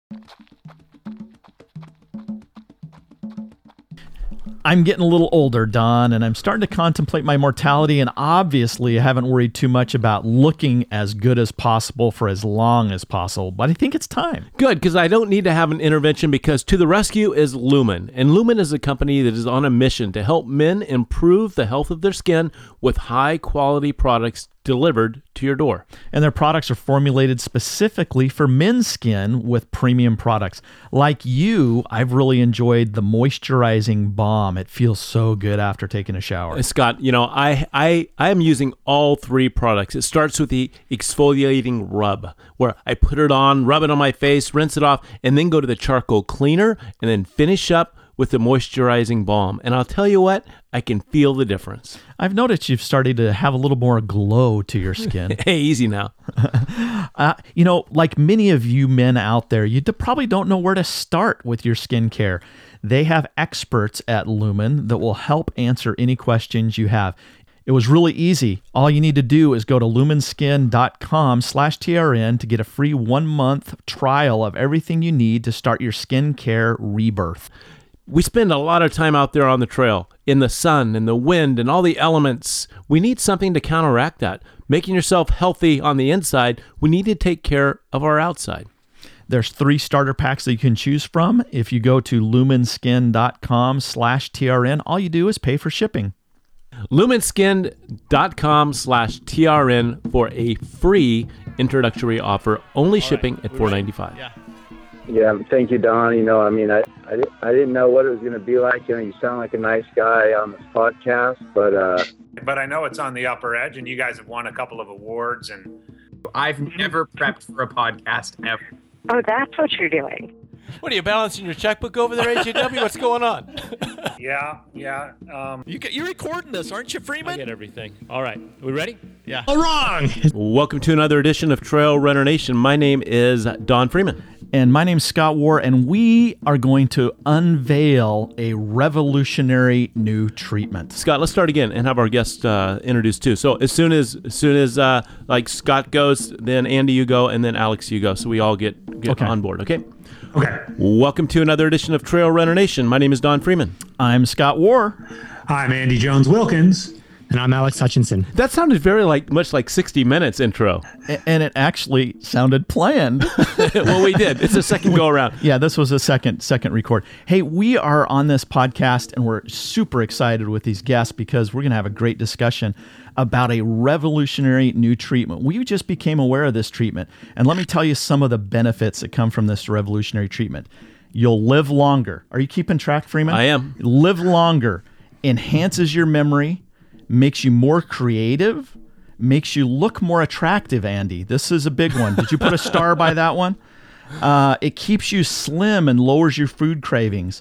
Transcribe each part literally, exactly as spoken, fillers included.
I'm getting a little older, Don, and I'm starting to contemplate my mortality, and obviously I haven't worried too much about looking as good as possible for as long as possible, but I think it's time. Good, because I don't need to have an intervention, because to the rescue is Lumen, and Lumen is a company that is on a mission to help men improve the health of their skin with high-quality products delivered to your door. And their products are formulated specifically for men's skin with premium products. Like you, I've really enjoyed the moisturizing balm. It feels so good after taking a shower. Scott, you know, I I I am using all three products. It starts with the exfoliating rub, where I put it on, rub it on my face, rinse it off, and then go to the charcoal cleaner, and then finish up with the moisturizing balm. And I'll tell you what, I can feel the difference. I've noticed you've started to have a little more glow to your skin. Hey, easy now. uh, you know, like many of you men out there, you d- probably don't know where to start with your skincare. They have experts at Lumen that will help answer any questions you have. It was really easy. All you need to do is go to lumenskin.com slash TRN to get a free one-month trial of everything you need to start your skincare rebirth. We spend a lot of time out there on the trail, in the sun and the wind and all the elements. We need something to counteract that. Making yourself healthy on the inside, we need to take care of our outside. There's three starter packs that you can choose from. If you go to lumenskin.com slash TRN, all you do is pay for shipping. lumenskin.com slash TRN for a free introductory offer, only all shipping right. at four dollars and ninety-five cents. Yeah. Yeah, thank you, Don. You know, I mean, I, I, I didn't know what it was going to be like. You know, you sound like a nice guy on this podcast, but... Uh... But I know it's on the upper edge, and you guys have won a couple of awards. And I've never prepped for a podcast ever. Oh, that's what you're doing. What, are you balancing your checkbook over there, H A W? What's going on? yeah, yeah. Um... You get, you're recording this, aren't you, Freeman? I get everything. All right. Are we ready? Yeah. All wrong. Welcome to another edition of Trail Runner Nation. My name is Don Freeman. And my name's Scott War, and we are going to unveil a revolutionary new treatment. Scott, let's start again and have our guest uh, introduced too. So as soon as as soon as uh, like Scott goes, then Andy, you go, and then Alex, you go. So we all get, get okay. on board, okay? Okay. Welcome to another edition of Trail Runner Nation. My name is Don Freeman. I'm Scott War. I'm Andy Jones-Wilkins. And I'm Alex Hutchinson. That sounded very like much like sixty minutes intro. And it actually sounded planned. Well, we did. It's a second go around. Yeah, this was a second second record. Hey, we are on this podcast and we're super excited with these guests because we're going to have a great discussion about a revolutionary new treatment. We just became aware of this treatment. And let me tell you some of the benefits that come from this revolutionary treatment. You'll live longer. Are you keeping track, Freeman? I am. Live longer. Enhances your memory. Makes you more creative, makes you look more attractive, Andy. This is a big one. Did you put a star by that one? Uh, it keeps you slim and lowers your food cravings.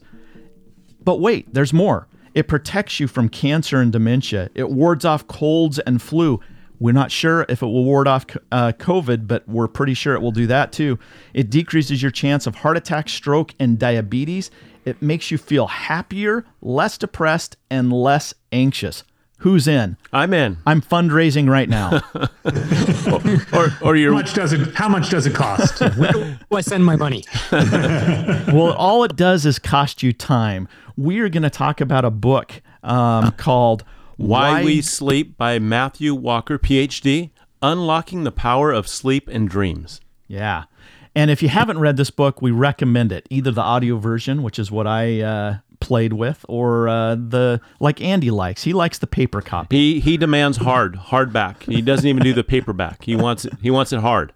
But wait, there's more. It protects you from cancer and dementia. It wards off colds and flu. We're not sure if it will ward off uh, COVID, but we're pretty sure it will do that too. It decreases your chance of heart attack, stroke, and diabetes. It makes you feel happier, less depressed, and less anxious. Who's in? I'm in. I'm fundraising right now. or, or you're. How much does it? How much does it cost? Where do I send my money? Well, all it does is cost you time. We are going to talk about a book um, called Why, Why We Sleep by Matthew Walker, P H D, Unlocking the Power of Sleep and Dreams. Yeah. And if you haven't read this book, we recommend it. Either the audio version, which is what I uh, played with, or uh, the like Andy likes. He likes the paper copy. He he demands hard, hardback. He doesn't even do the paperback. He wants it. He wants it hard.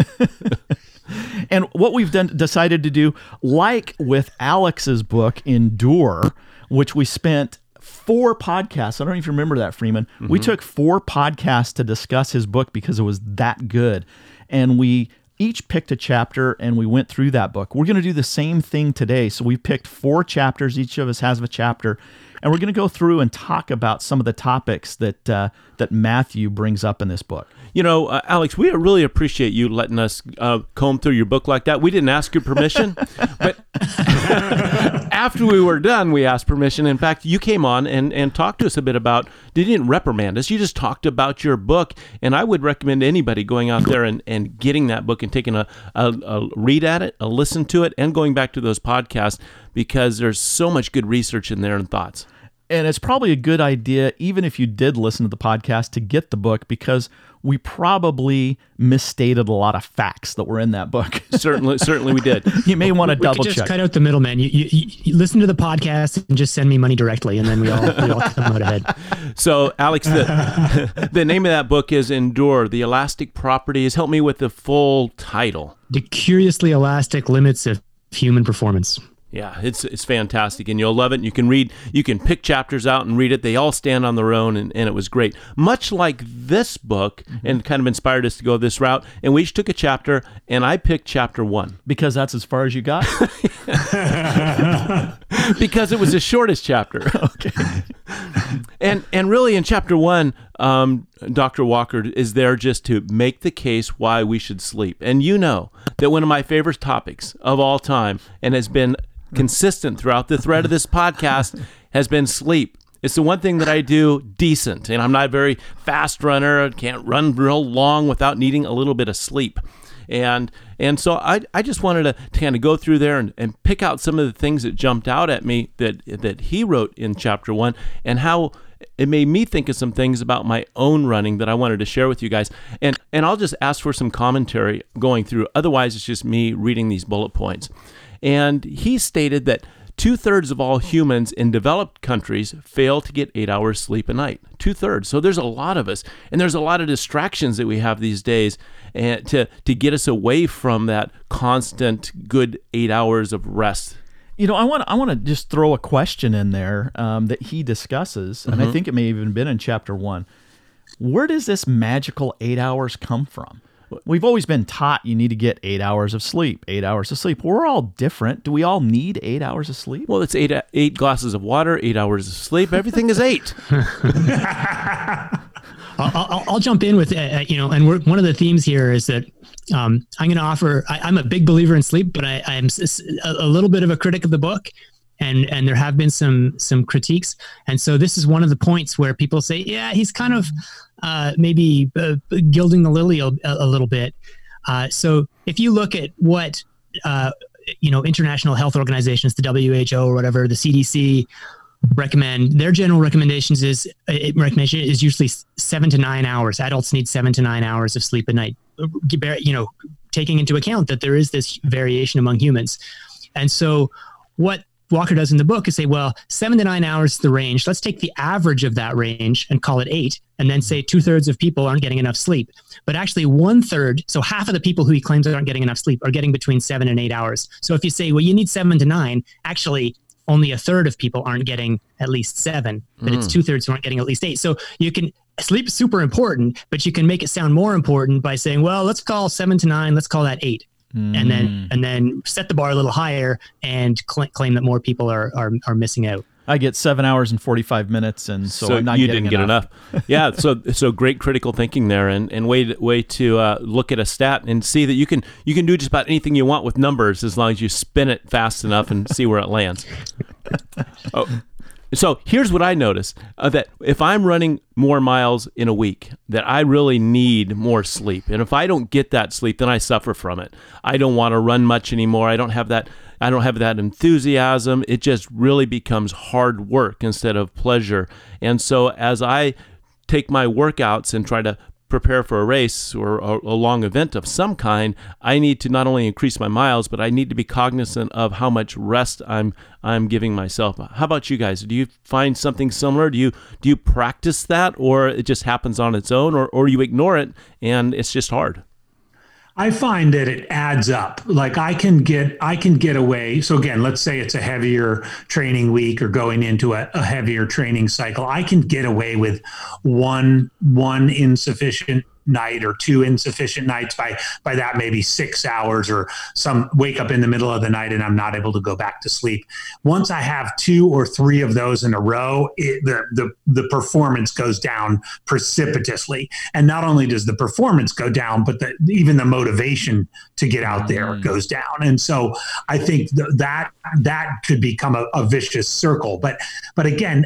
And what we've done decided to do, like with Alex's book, Endure, which we spent four podcasts. I don't know if you remember that, Freeman. Mm-hmm. We took four podcasts to discuss his book because it was that good, and we each picked a chapter and we went through that book. We're going to do the same thing today. So we picked four chapters. Each of us has a chapter, and we're going to go through and talk about some of the topics that uh, that Matthew brings up in this book. You know, uh, Alex, we really appreciate you letting us uh, comb through your book like that. We didn't ask your permission, but after we were done, we asked permission. In fact, you came on and, and talked to us a bit about, you didn't reprimand us, you just talked about your book. And I would recommend anybody going out there and, and getting that book and taking a, a, a read at it, a listen to it, and going back to those podcasts, because there's so much good research in there and thoughts. And it's probably a good idea, even if you did listen to the podcast, to get the book, because we probably misstated a lot of facts that were in that book. certainly, certainly we did. You may want to We double could just check. cut out the middleman. You, you, you, you listen to the podcast and just send me money directly, and then we all we all come out ahead. So, Alex, the, the name of that book is Endure, The Elastic Properties. Help me with the full title. The Curiously Elastic Limits of Human Performance. Yeah, it's it's fantastic, and you'll love it. And you can read, you can pick chapters out and read it. They all stand on their own, and, and it was great. Much like this book, mm-hmm. and kind of inspired us to go this route. And we each took a chapter, and I picked chapter one. Because that's as far as you got? Because it was the shortest chapter. Okay. And and really in chapter one, um, Doctor Walker is there just to make the case why we should sleep. And you know that one of my favorite topics of all time, and has been consistent throughout the thread of this podcast, has been sleep. It's the one thing that I do decent, and I'm not a very fast runner. I can't run real long without needing a little bit of sleep. And and so I I just wanted to, to kind of go through there and, and pick out some of the things that jumped out at me that that he wrote in chapter one, and how it made me think of some things about my own running that I wanted to share with you guys. And and I'll just ask for some commentary going through. Otherwise, it's just me reading these bullet points. And he stated that two-thirds of all humans in developed countries fail to get eight hours sleep a night. Two-thirds. So there's a lot of us. And there's a lot of distractions that we have these days and to, to get us away from that constant good eight hours of rest. You know, I want I want to just throw a question in there um, that he discusses, and Mm-hmm. I think it may have even been in chapter one. Where does this magical eight hours come from? We've always been taught you need to get eight hours of sleep, eight hours of sleep. We're all different. Do we all need eight hours of sleep? Well, it's eight eight glasses of water, eight hours of sleep. Everything is eight. I'll, I'll, I'll jump in with, uh, you know, and we're, one of the themes here is that um, I'm going to offer, I, I'm a big believer in sleep, but I, I'm a, a little bit of a critic of the book. And and there have been some some critiques. And so this is one of the points where people say, yeah, he's kind of uh, maybe uh, gilding the lily a, a little bit. Uh, so if you look at what, uh, you know, international health organizations, the W H O or whatever, the C D C recommend, their general recommendations is, it, recommendation is usually seven to nine hours. Adults need seven to nine hours of sleep a night, you know, taking into account that there is this variation among humans. And so what Walker does in the book is say, well, seven to nine hours is the range. Let's take the average of that range and call it eight, and then say two thirds of people aren't getting enough sleep. But actually one third, so half of the people who he claims aren't getting enough sleep are getting between seven and eight hours. So if you say, well, you need seven to nine, actually only a third of people aren't getting at least seven, but mm. it's two thirds who aren't getting at least eight. So you can, sleep is super important, but you can make it sound more important by saying, well, let's call seven to nine, let's call that eight. Mm. And then and then set the bar a little higher and cl- claim that more people are, are are missing out. I get seven hours and forty-five minutes, and so, so I'm not you getting didn't enough. get enough. Yeah, so so great critical thinking there, and, and way to, way to uh, look at a stat and see that you can you can do just about anything you want with numbers as long as you spin it fast enough and see where it lands. Oh. So here's what I noticed, uh, that if I'm running more miles in a week, that I really need more sleep. And if I don't get that sleep, then I suffer from it. I don't want to run much anymore. I don't have that I don't have that enthusiasm. It just really becomes hard work instead of pleasure. And so as I take my workouts and try to prepare for a race or a, a long event of some kind, I need to not only increase my miles, but I need to be cognizant of how much rest I'm I'm giving myself. How about you guys? Do you find something similar? Do you do you practice that, or it just happens on its own, or or you ignore it and it's just hard? I find that it adds up. Like I can get, I can get away. So again, let's say it's a heavier training week or going into a, a heavier training cycle. I can get away with one, one insufficient night or two insufficient nights. By by that, maybe six hours or some wake up in the middle of the night and I'm not able to go back to sleep. Once I have two or three of those in a row, it, the, the, the performance goes down precipitously. And not only does the performance go down, but the, even the motivation to get out there mm. goes down. And so I think th- that that could become a, a vicious circle. But but again,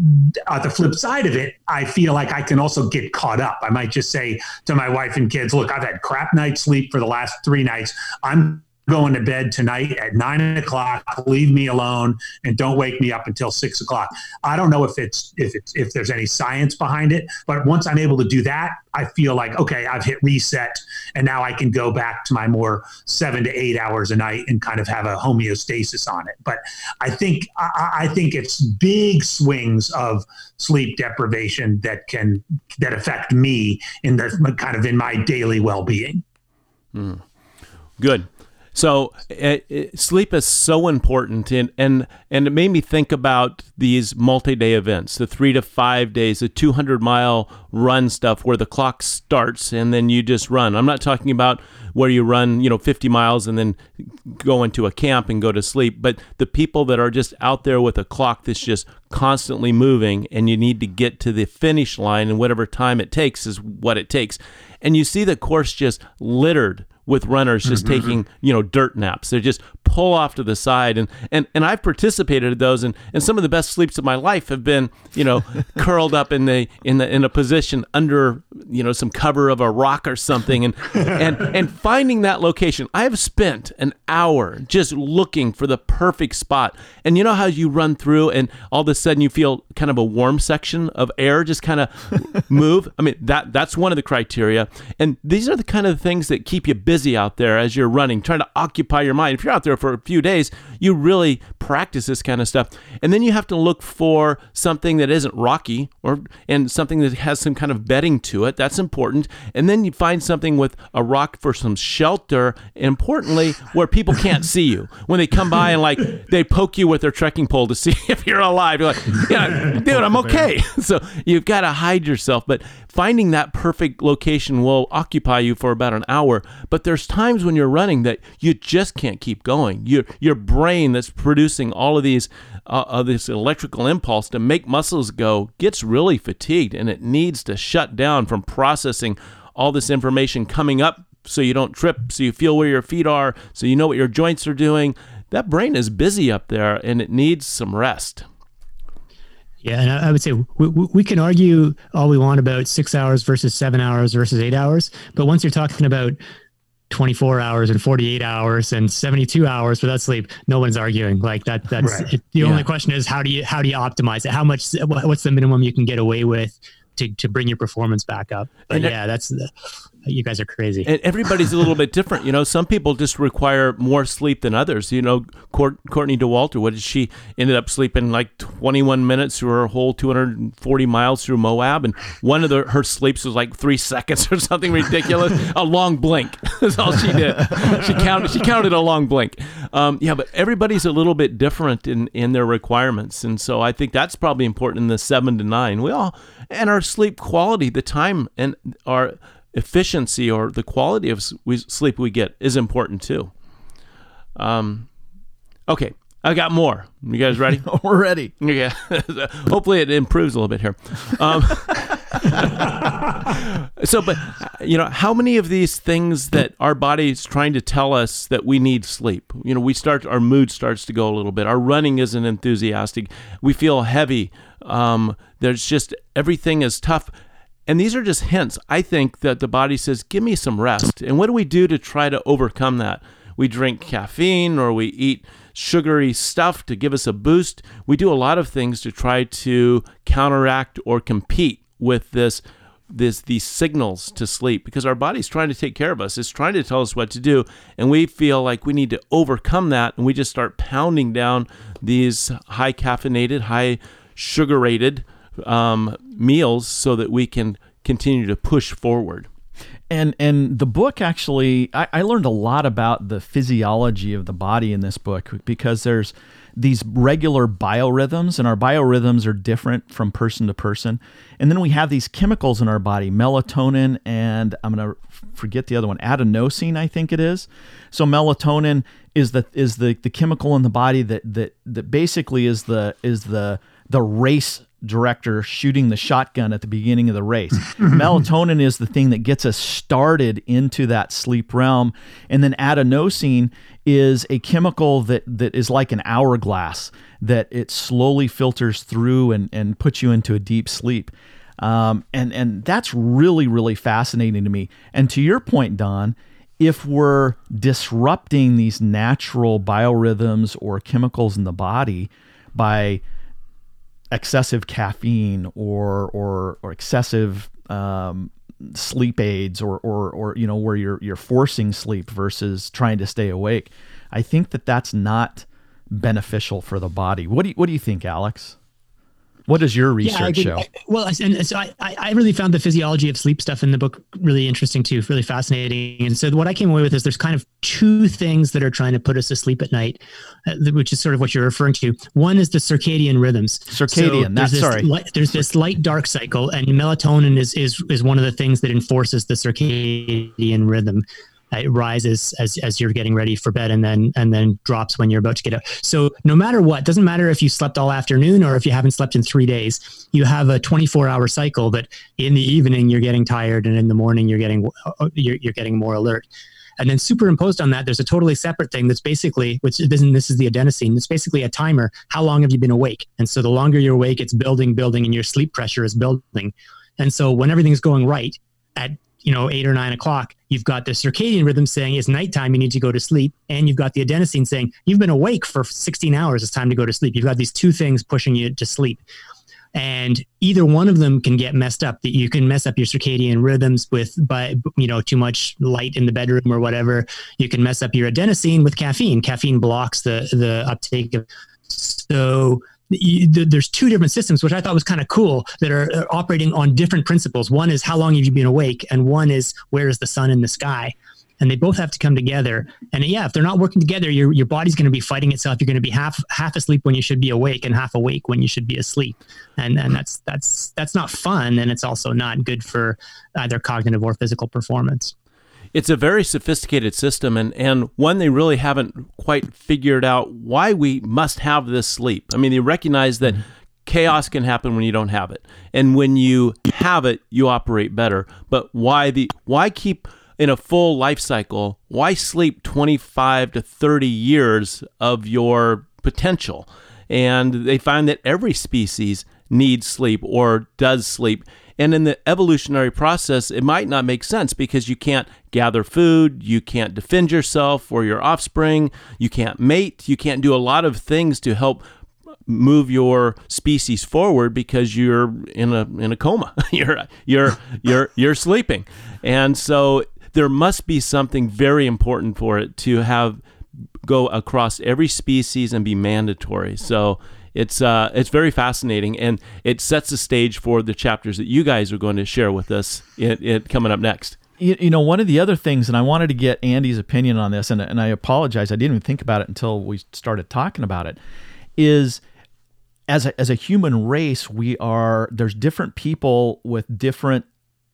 on the flip side of it, I feel like I can also get caught up. I might just say to my wife and kids, look, I've had crap night's sleep for the last three nights. I'm going to bed tonight at nine o'clock. Leave me alone and don't wake me up until six o'clock. I don't know if it's if it's if there's any science behind it, but once I'm able to do that, I feel like, okay, I've hit reset and now I can go back to my more seven to eight hours a night and kind of have a homeostasis on it. But I think I, I think it's big swings of sleep deprivation that can that affect me in the kind of in my daily well-being. Mm. Good. So uh, sleep is so important, and, and and it made me think about these multi-day events, the three to five days, the two hundred mile run stuff where the clock starts and then you just run. I'm not talking about where you run, you know, fifty miles and then go into a camp and go to sleep, but the people that are just out there with a clock that's just constantly moving, and you need to get to the finish line, and whatever time it takes is what it takes. And you see the course just littered with runners just mm-hmm. taking, you know, dirt naps. They just pull off to the side. And and, and I've participated in those, and, and some of the best sleeps of my life have been, you know, curled up in the in the in a position under, you know, some cover of a rock or something. And and and finding that location. I have spent an hour just looking for the perfect spot. And you know how you run through and all of a sudden you feel kind of a warm section of air just kind of move? I mean, that that's one of the criteria. And these are the kind of things that keep you busy busy out there as you're running, trying to occupy your mind. If you're out there for a few days, you really practice this kind of stuff. And then you have to look for something that isn't rocky or and something that has some kind of bedding to it. That's important. And then you find something with a rock for some shelter, and importantly, where people can't see you. When they come by and like they poke you with their trekking pole to see if you're alive. You're like, yeah, dude, I'm okay. So you've got to hide yourself. But finding that perfect location will occupy you for about an hour. But there's times when you're running that you just can't keep going. Your your brain that's producing all of these uh, of this electrical impulse to make muscles go gets really fatigued, and it needs to shut down from processing all this information coming up so you don't trip, so you feel where your feet are, so you know what your joints are doing. That brain is busy up there, and it needs some rest. Yeah, and I would say we, we can argue all we want about six hours versus seven hours versus eight hours, but once you're talking about twenty-four hours and forty-eight hours and seventy-two hours without sleep, no one's arguing like that. That's right. it, the yeah. only question is how do you how do you optimize it? How much? What's the minimum you can get away with to to bring your performance back up? But and yeah, that's the. You guys are crazy. And everybody's a little bit different. You know, some people just require more sleep than others. You know, Court, Courtney Dauwalter, what did she ended up sleeping like twenty-one minutes through her whole two hundred forty miles through Moab. And one of the, her sleeps was like three seconds or something ridiculous. A long blink. That's all she did. She counted, she counted a long blink. Um, yeah, but everybody's a little bit different in, in their requirements. And so I think that's probably important in the seven to nine. We all, and our sleep quality, the time and our efficiency or the quality of sleep we get is important too. Um, okay, I got more. You guys ready? We're ready. Yeah. Hopefully it improves a little bit here. Um, so, but you know, how many of these things that our body is trying to tell us that we need sleep? You know, we start, our mood starts to go a little bit. Our running isn't enthusiastic. We feel heavy. Um, there's just, everything is tough. And these are just hints. I think that the body says, give me some rest. And what do we do to try to overcome that? We drink caffeine or we eat sugary stuff to give us a boost. We do a lot of things to try to counteract or compete with this, this these signals to sleep, because our body's trying to take care of us. It's trying to tell us what to do. And we feel like we need to overcome that. And we just start pounding down these high caffeinated, high sugar-rated um, meals so that we can continue to push forward. And and the book actually, I, I learned a lot about the physiology of the body in this book, because there's these regular biorhythms, and our biorhythms are different from person to person. And then we have these chemicals in our body, melatonin, and I'm going to forget the other one, adenosine, I think it is. So melatonin is the is the the chemical in the body that that that basically is the is the the race director shooting the shotgun at the beginning of the race. Melatonin is the thing that gets us started into that sleep realm. And then adenosine is a chemical that that is like an hourglass, that it slowly filters through and, and puts you into a deep sleep. Um, and, and that's really, really fascinating to me. And to your point, Don, if we're disrupting these natural biorhythms or chemicals in the body by excessive caffeine or or or excessive um, sleep aids, or or or you know, where you're you're forcing sleep versus trying to stay awake, I think that that's not beneficial for the body. What do you, what do you think, Alex? What does your research yeah, show? Well, and so I, I really found the physiology of sleep stuff in the book really interesting too, really fascinating. And so what I came away with is there's kind of two things that are trying to put us to sleep at night, uh, which is sort of what you're referring to. One is the circadian rhythms. Circadian, so that's this sorry. Light, there's this light dark cycle, and melatonin is is is one of the things that enforces the circadian rhythm. It rises as as you're getting ready for bed, and then and then drops when you're about to get up. So no matter what, doesn't matter if you slept all afternoon or if you haven't slept in three days, you have a twenty-four hour cycle that in the evening you're getting tired, and in the morning you're getting you're, you're getting more alert. And then superimposed on that, there's a totally separate thing that's basically, which isn't, this is the adenosine. It's basically a timer. How long have you been awake? And so the longer you're awake, it's building, building, and your sleep pressure is building. And so when everything's going right at you know, eight or nine o'clock, you've got the circadian rhythm saying it's nighttime, you need to go to sleep. And you've got the adenosine saying you've been awake for sixteen hours, it's time to go to sleep. You've got these two things pushing you to sleep. And either one of them can get messed up. That you can mess up your circadian rhythms with, by, you know, too much light in the bedroom or whatever. You can mess up your adenosine with caffeine. Caffeine blocks the, the uptake of, so there's two different systems, which I thought was kind of cool, that are operating on different principles. One is how long have you been awake, and one is where is the sun in the sky, and they both have to come together. And yeah, if they're not working together, your your body's going to be fighting itself. You're going to be half half asleep when you should be awake, and half awake when you should be asleep. And and that's that's that's not fun, and it's also not good for either cognitive or physical performance. It's a very sophisticated system, and, and one they really haven't quite figured out why we must have this sleep. I mean, they recognize that chaos can happen when you don't have it, and when you have it, you operate better. But why the why keep in a full life cycle? Why sleep twenty-five to thirty years of your potential? And they find that every species needs sleep or does sleep. And in the evolutionary process, it might not make sense because you can't gather food, you can't defend yourself or your offspring, you can't mate, you can't do a lot of things to help move your species forward because you're in a in a coma. you're you're you're you're sleeping. And so there must be something very important for it to have go across every species and be mandatory. So It's uh, it's very fascinating, and it sets the stage for the chapters that you guys are going to share with us in, in, coming up next. You, you know, one of the other things, and I wanted to get Andy's opinion on this, and, and I apologize, I didn't even think about it until we started talking about it, is as a, as a human race, we are, there's different people with different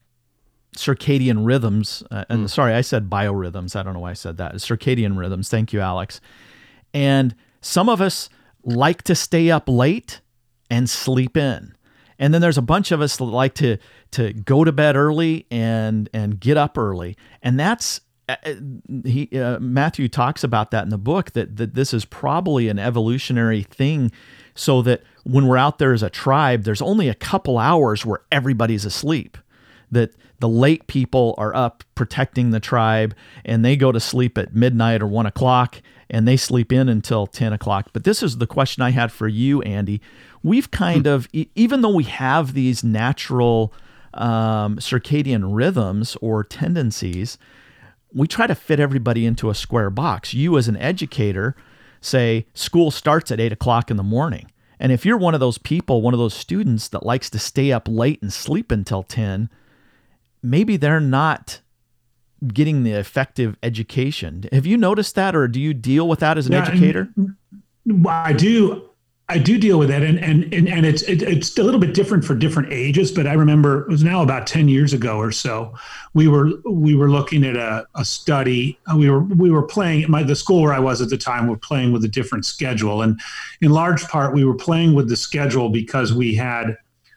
circadian rhythms. Uh, and mm. sorry, I said biorhythms. I don't know why I said that. Circadian rhythms. Thank you, Alex. And some of us like to stay up late and sleep in. And then there's a bunch of us that like to to go to bed early and and get up early. And that's uh, he uh, Matthew talks about that in the book, that that this is probably an evolutionary thing, so that when we're out there as a tribe, there's only a couple hours where everybody's asleep. That the late people are up protecting the tribe, and they go to sleep at midnight or one o'clock, and they sleep in until ten o'clock. But this is the question I had for you, Andy. We've kind of, even though we have these natural um, circadian rhythms or tendencies, we try to fit everybody into a square box. You as an educator say school starts at eight o'clock in the morning. And if you're one of those people, one of those students that likes to stay up late and sleep until ten, maybe they're not getting the effective education. Have you noticed that, or do you deal with that as an yeah, educator? I do. I do deal with that, and and and, and it's it, it's a little bit different for different ages. But I remember it was now about ten years ago or so. We were we were looking at a, a study. We were we were playing my the school where I was at the time. We're playing with a different schedule, and in large part, we were playing with the schedule because we had.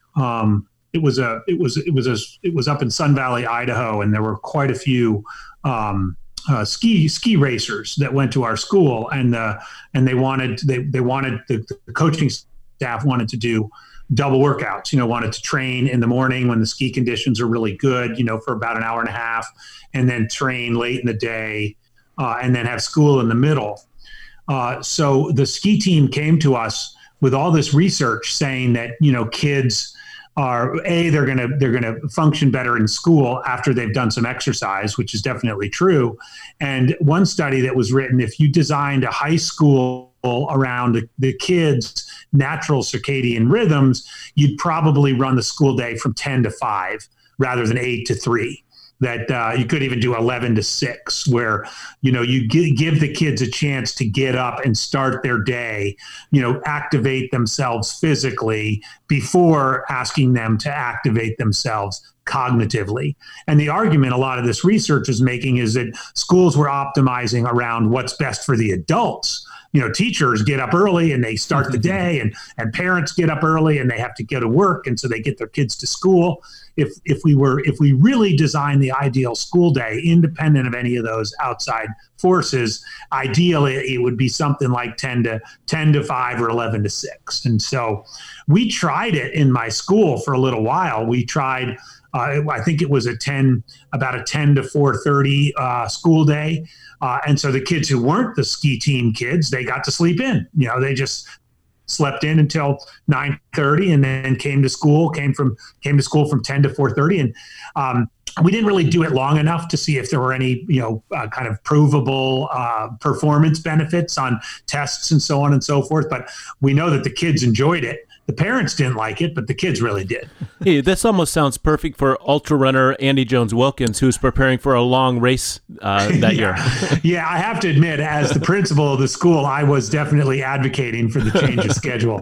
Um, it was a it was it was a it was up in Sun Valley, Idaho, and there were quite a few. Um, Uh, ski ski racers that went to our school, and uh, and they wanted they they wanted the, the coaching staff wanted to do double workouts. You know, wanted to train in the morning when the ski conditions are really good. You know, for about an hour and a half, and then train late in the day, uh, and then have school in the middle. Uh, so the ski team came to us with all this research saying that you know kids. Are a they're gonna they're gonna function better in school after they've done some exercise, which is definitely true. And one study that was written, if you designed a high school around the, the kids' natural circadian rhythms, you'd probably run the school day from ten to five rather than eight to three. That uh, you could even do eleven to six, where, you know, you g- give the kids a chance to get up and start their day, you know, activate themselves physically before asking them to activate themselves cognitively. And the argument a lot of this research is making is that schools were optimizing around what's best for the adults. You know, teachers get up early and they start the day, and, and parents get up early and they have to go to work. And so they get their kids to school. If if we were if we really designed the ideal school day, independent of any of those outside forces, ideally it would be something like ten to five or eleven to six. And so we tried it in my school for a little while. We tried, uh, I think it was a ten, about a ten to four thirty uh, school day. Uh, and so the kids who weren't the ski team kids, they got to sleep in. You know, they just slept in until nine thirty, and then came to school. Came from came to school from ten to four thirty, and um, we didn't really do it long enough to see if there were any, you know, uh, kind of provable uh, performance benefits on tests and so on and so forth. But we know that the kids enjoyed it. The parents didn't like it, but the kids really did. Hey, this almost sounds perfect for ultra runner Andy Jones-Wilkins, who's preparing for a long race uh, that yeah. year. Yeah, I have to admit, as the principal of the school, I was definitely advocating for the change of schedule.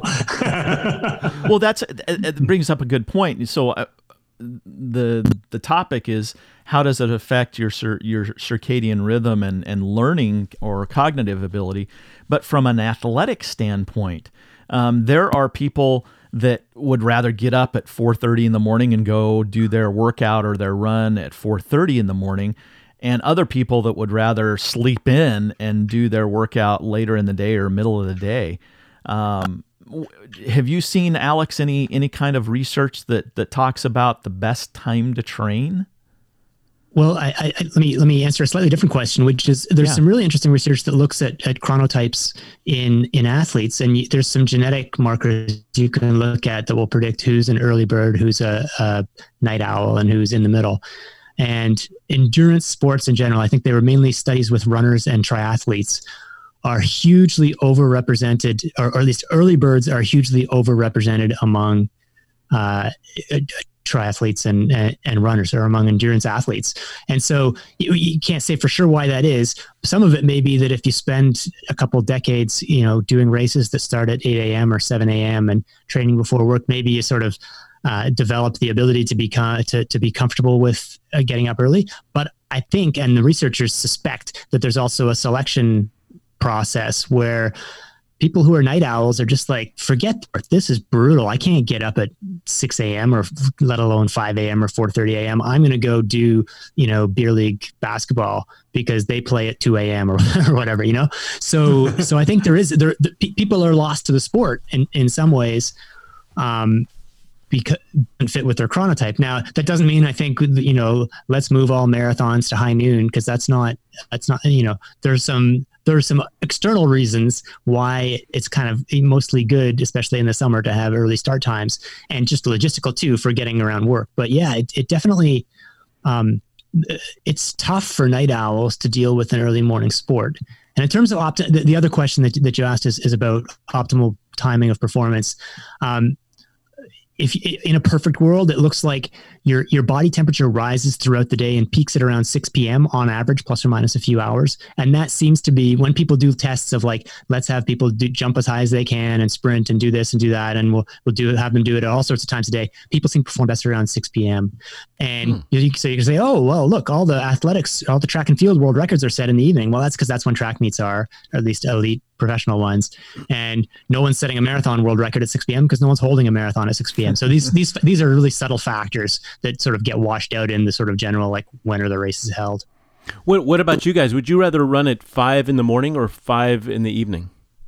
Well, that's it brings up a good point. So uh, the the topic is, how does it affect your your circadian rhythm and, and learning or cognitive ability? But from an athletic standpoint, Um, there are people that would rather get up at four thirty in the morning and go do their workout or their run at four thirty in the morning, and other people that would rather sleep in and do their workout later in the day or middle of the day. Um, have you seen, Alex, any any kind of research that that talks about the best time to train? Well, I, I, let me let me answer a slightly different question, which is there's yeah. some really interesting research that looks at, at chronotypes in in athletes, and you, there's some genetic markers you can look at that will predict who's an early bird, who's a, a night owl, and who's in the middle. And endurance sports in general, I think they were mainly studies with runners and triathletes, are hugely overrepresented, or, or at least early birds are hugely overrepresented among uh, triathletes and, and and runners, or among endurance athletes. And so you, you can't say for sure why that is. Some of it may be that if you spend a couple decades, you know, doing races that start at eight a.m. or seven a.m. and training before work, maybe you sort of uh, develop the ability to be com- to, to be comfortable with uh, getting up early. But I think, and the researchers suspect, that there's also a selection process where people who are night owls are just like, forget this is brutal. I can't get up at six a.m. or let alone five a.m. or four thirty a.m. I'm going to go do, you know, beer league basketball because they play at two a.m. or, or whatever, you know? So, so I think there is, there, the, people are lost to the sport in, in some ways, um, because it fit with their chronotype. Now, that doesn't mean I think, you know, let's move all marathons to high noon, because that's not, that's not, you know, there's some, there are some external reasons why it's kind of mostly good, especially in the summer, to have early start times, and just logistical too for getting around work. But yeah, it, it definitely, um, it's tough for night owls to deal with an early morning sport. And in terms of opt- the, the other question that, that you asked is, is about optimal timing of performance. Um, If in a perfect world, it looks like your your body temperature rises throughout the day and peaks at around six p.m. on average, plus or minus a few hours. And that seems to be when people do tests of like, let's have people do, jump as high as they can and sprint and do this and do that, and we'll we'll do have them do it at all sorts of times a day. People seem to perform best around six p.m. And mm. you, so you can say, oh well, look, all the athletics, all the track and field world records are set in the evening. Well, that's because that's when track meets are, or at least elite professional ones, and no one's setting a marathon world record at six p.m. because no one's holding a marathon at six p.m. So these these these are really subtle factors that sort of get washed out in the sort of general, like, when are the races held. What What about you guys? Would you rather run at five in the morning or five in the evening?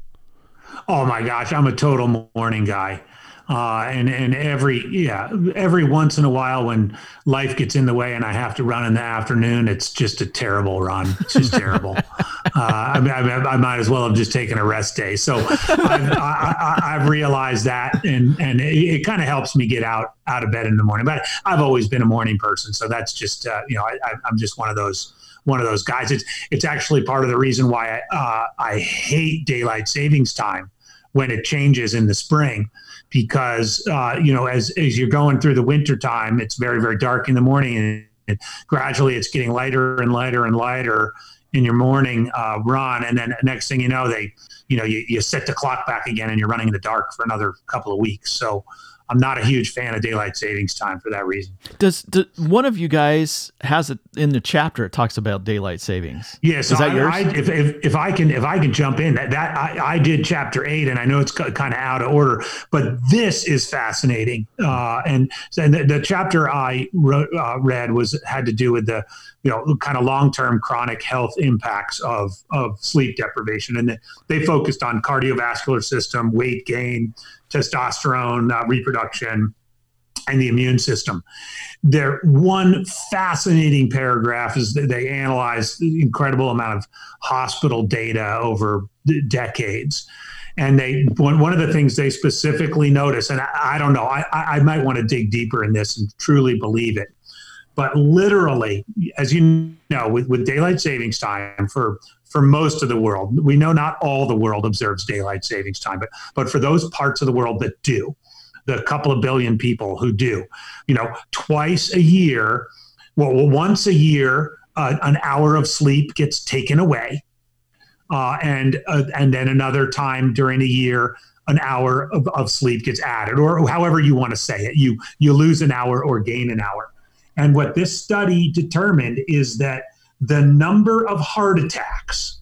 Oh my gosh, I'm a total morning guy. Uh, and, and every, yeah, every once in a while when life gets in the way and I have to run in the afternoon, it's just a terrible run. It's just terrible. Uh, I, mean, I, I might as well have just taken a rest day. So I've, I, I, I've realized that, and, and it, it kind of helps me get out, out of bed in the morning, but I've always been a morning person. So that's just, uh, you know, I, I, I'm just one of those, one of those guys. It's, it's actually part of the reason why I, uh, I hate daylight savings time when it changes in the spring. Because, uh, you know, as, as you're going through the winter time, it's very, very dark in the morning, and, and gradually it's getting lighter and lighter and lighter in your morning uh, run. And then next thing you know, they, you know, you, you set the clock back again and you're running in the dark for another couple of weeks. So I'm not a huge fan of daylight savings time for that reason. Does, does one of you guys has it in the chapter? It talks about daylight savings. Yes, is that I, yours? I, if, if if I can if I can jump in, that that I, I did chapter eight, and I know it's kind of out of order, but this is fascinating. Uh, and and the, the chapter I wrote, uh, read was had to do with the you know kind of long term chronic health impacts of of sleep deprivation, and they focused on cardiovascular system, weight gain, testosterone, uh, reproduction, and the immune system. Their one fascinating paragraph is that they analyzed the incredible amount of hospital data over decades. And they one, one of the things they specifically notice, and I, I don't know, I, I might want to dig deeper in this and truly believe it, but literally, as you know, with, with daylight savings time for for most of the world, we know not all the world observes daylight savings time, but but for those parts of the world that do, the couple of billion people who do, you know, twice a year, well, once a year, uh, an hour of sleep gets taken away, uh, and uh, and then another time during a year, an hour of, of sleep gets added, or however you want to say it. You you lose an hour or gain an hour. And what this study determined is that the number of heart attacks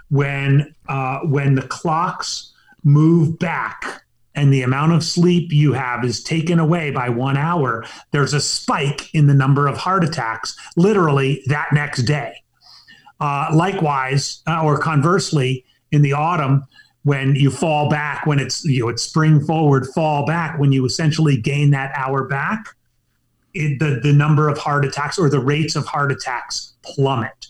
when uh, when the clocks move back and the amount of sleep you have is taken away by one hour, there's a spike in the number of heart attacks literally that next day. Uh, likewise, uh, or conversely, in the autumn, when you fall back, when it's you know it's spring forward, fall back, when you essentially gain that hour back, It, the, the number of heart attacks or the rates of heart attacks plummet.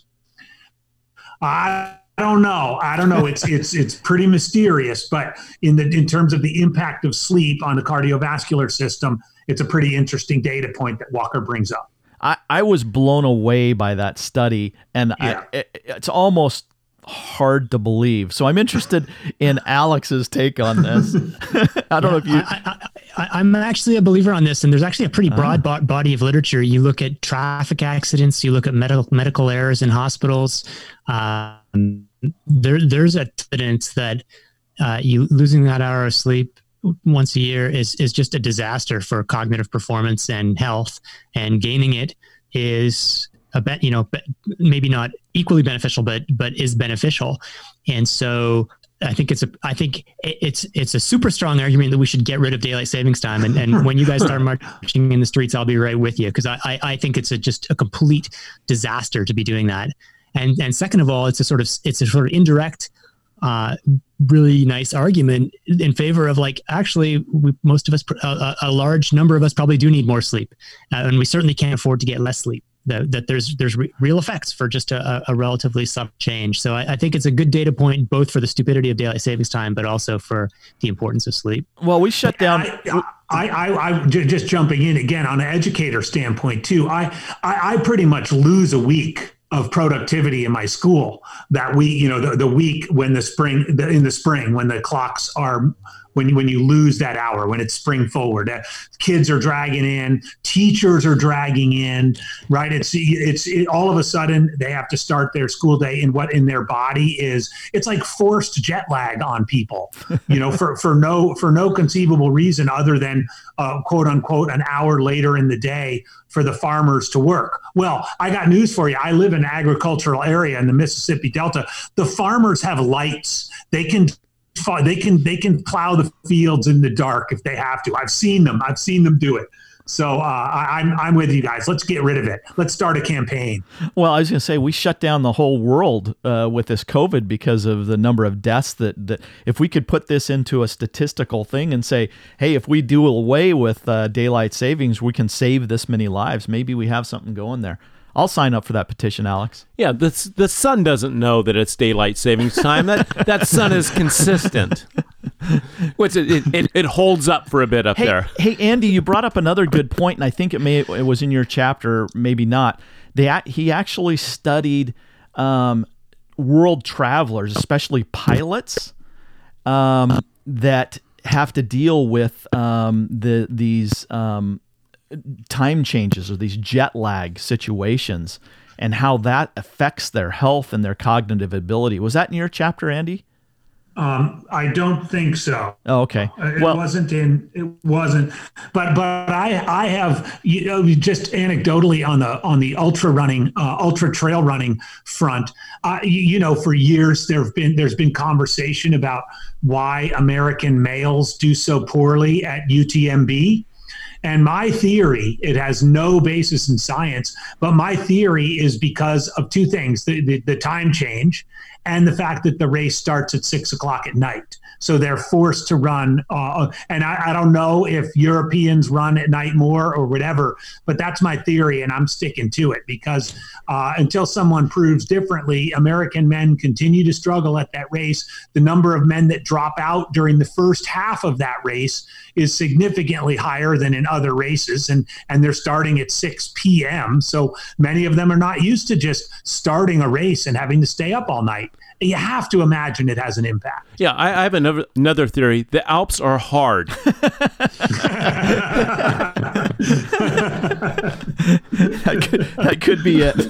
I don't know. I don't know. It's it's it's pretty mysterious, but in the in terms of the impact of sleep on the cardiovascular system, it's a pretty interesting data point that Walker brings up. I, I was blown away by that study, and Yeah. I, it, it's almost hard to believe. So I'm interested in Alex's take on this. I don't yeah, know if you... I, I, I, I'm actually a believer on this, and there's actually a pretty broad uh, bo- body of literature. You look at traffic accidents, you look at medical medical errors in hospitals. Um, there, there's evidence that uh, you losing that hour of sleep once a year is is just a disaster for cognitive performance and health, and gaining it is a bet, you know, maybe not equally beneficial, but but is beneficial. And so I think it's a I think it's it's a super strong argument that we should get rid of daylight savings time. And, and when you guys start marching in the streets, I'll be right with you, because I, I I think it's a, just a complete disaster to be doing that. And and second of all, it's a sort of it's a sort of indirect, uh, really nice argument in favor of, like, actually, we, most of us, a, a large number of us, probably do need more sleep, uh, and we certainly can't afford to get less sleep. That, that there's there's re- real effects for just a, a relatively subtle change. So I, I think it's a good data point, both for the stupidity of daylight savings time, but also for the importance of sleep. Well, we shut down. I, I, I, I just jumping in again on an educator standpoint too. I, I, I pretty much lose a week of productivity in my school that week, you know, the, the week when the spring, the, in the spring, when the clocks are when, when you lose that hour, when it's spring forward. Uh, kids are dragging in, teachers are dragging in, right? It's it's it, all of a sudden they have to start their school day in what in their body is, it's like forced jet lag on people, you know, for, for no for no conceivable reason other than uh, quote unquote an hour later in the day for the farmers to work. Well, I got news for you. I live in an agricultural area in the Mississippi Delta. The farmers have lights. They can They can they can plow the fields in the dark if they have to. I've seen them. I've seen them do it. So uh, I, I'm I'm with you guys. Let's get rid of it. Let's start a campaign. Well, I was going to say we shut down the whole world uh, with this COVID because of the number of deaths. That, that if we could put this into a statistical thing and say, hey, if we do away with uh, daylight savings, we can save this many lives. Maybe we have something going there. I'll sign up for that petition, Alex. Yeah, the the sun doesn't know that it's daylight savings time. That that sun is consistent. Which it, it, it, it holds up for a bit up hey, there. Hey, Andy, you brought up another good point, and I think it may it was in your chapter, maybe not. They he actually studied um, world travelers, especially pilots, um, that have to deal with um, the these. Um, time changes or these jet lag situations and how that affects their health and their cognitive ability. Was that in your chapter, Andy? Um, I don't think so. Oh, okay. It well, wasn't in, it wasn't, but, but I, I have, you know, just anecdotally on the, on the ultra running, uh, ultra trail running front, uh, you, you know, for years there have been, there's been conversation about why American males do so poorly at U T M B. And my theory, it has no basis in science, but my theory is because of two things, the, the, the time change and the fact that the race starts at six o'clock at night. So they're forced to run. Uh, and I, I don't know if Europeans run at night more or whatever, but that's my theory and I'm sticking to it because uh, until someone proves differently, American men continue to struggle at that race. The number of men that drop out during the first half of that race is significantly higher than in other races. And, and they're starting at six p.m. So many of them are not used to just starting a race and having to stay up all night. You have to imagine it has an impact. Yeah, I, I have another another theory. The Alps are hard. that, could, that could be it.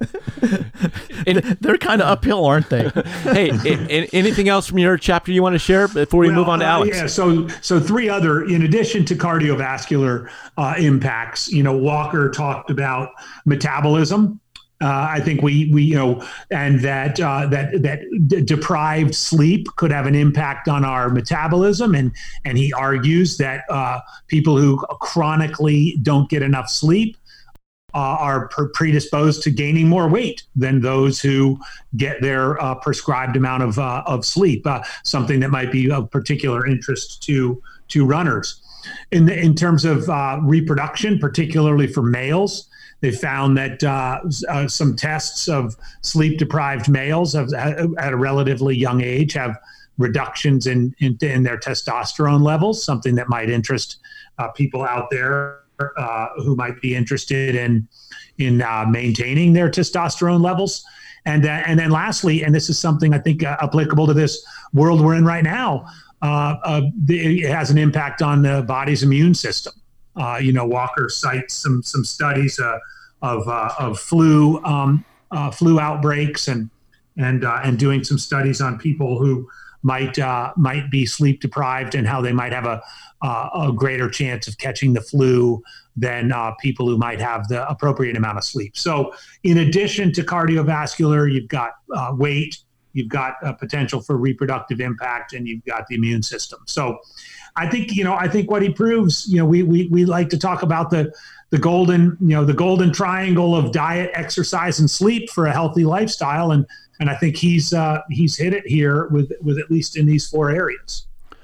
And they're kind of uphill, aren't they? Hey, a, a, anything else from your chapter you want to share before we well, move on to Alex? Uh, yeah, so so three other, in addition to cardiovascular uh, impacts, you know, Walker talked about metabolism. Uh, I think we, we, you know, and that uh, that that d- deprived sleep could have an impact on our metabolism, and and he argues that uh, people who chronically don't get enough sleep uh, are pre- predisposed to gaining more weight than those who get their uh, prescribed amount of uh, of sleep. Uh, something that might be of particular interest to to runners. In the, in terms of uh, reproduction, particularly for males. They found that uh, uh, some tests of sleep-deprived males have, at a relatively young age have reductions in, in, in their testosterone levels, something that might interest uh, people out there uh, who might be interested in in uh, maintaining their testosterone levels. And, uh, and then lastly, and this is something I think uh, applicable to this world we're in right now, uh, uh, it has an impact on the body's immune system. Uh, you know, Walker cites some some studies uh, of uh, of flu um, uh, flu outbreaks and and uh, and doing some studies on people who might uh, might be sleep deprived and how they might have a uh, a greater chance of catching the flu than uh, people who might have the appropriate amount of sleep. So, in addition to cardiovascular, you've got uh, weight, you've got a potential for reproductive impact, and you've got the immune system. So. I think, you know, I think what he proves, you know, we, we, we like to talk about the, the golden, you know, the golden triangle of diet, exercise, and sleep for a healthy lifestyle. And, and I think he's, uh, he's hit it here with, with at least in these four areas.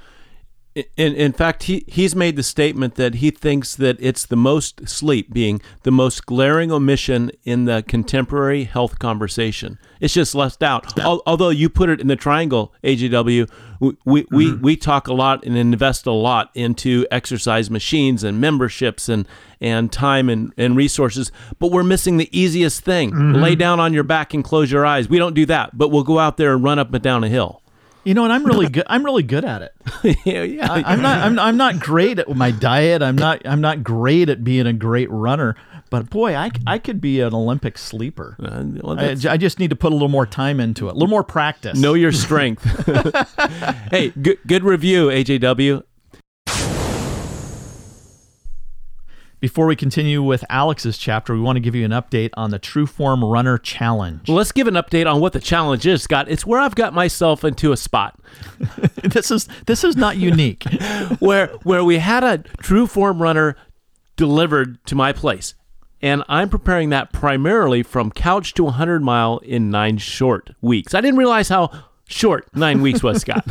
In, in fact, he, he's made the statement that he thinks that it's the most sleep being the most glaring omission in the contemporary health conversation. It's just left out. Al, although you put it in the triangle, A J W, we we, mm-hmm. we we talk a lot and invest a lot into exercise machines and memberships and, and time and, and resources, but we're missing the easiest thing. Mm-hmm. Lay down on your back and close your eyes. We don't do that, but we'll go out there and run up and down a hill. You know, and I'm really good. I'm really good at it. yeah, yeah. I, I'm not. I'm, I'm not great at my diet. I'm not. I'm not great at being a great runner. But boy, I, I could be an Olympic sleeper. Uh, well, I, I just need to put a little more time into it, a little more practice. Know your strength. Hey, good good review, A J W. Before we continue with Alex's chapter, we want to give you an update on the True Form Runner Challenge. Well, let's give an update on what the challenge is, Scott. It's where I've got myself into a spot. this is this is not unique. where where we had a True Form Runner delivered to my place. And I'm preparing that primarily from couch to one hundred mile in nine short weeks. I didn't realize how short nine weeks was, Scott.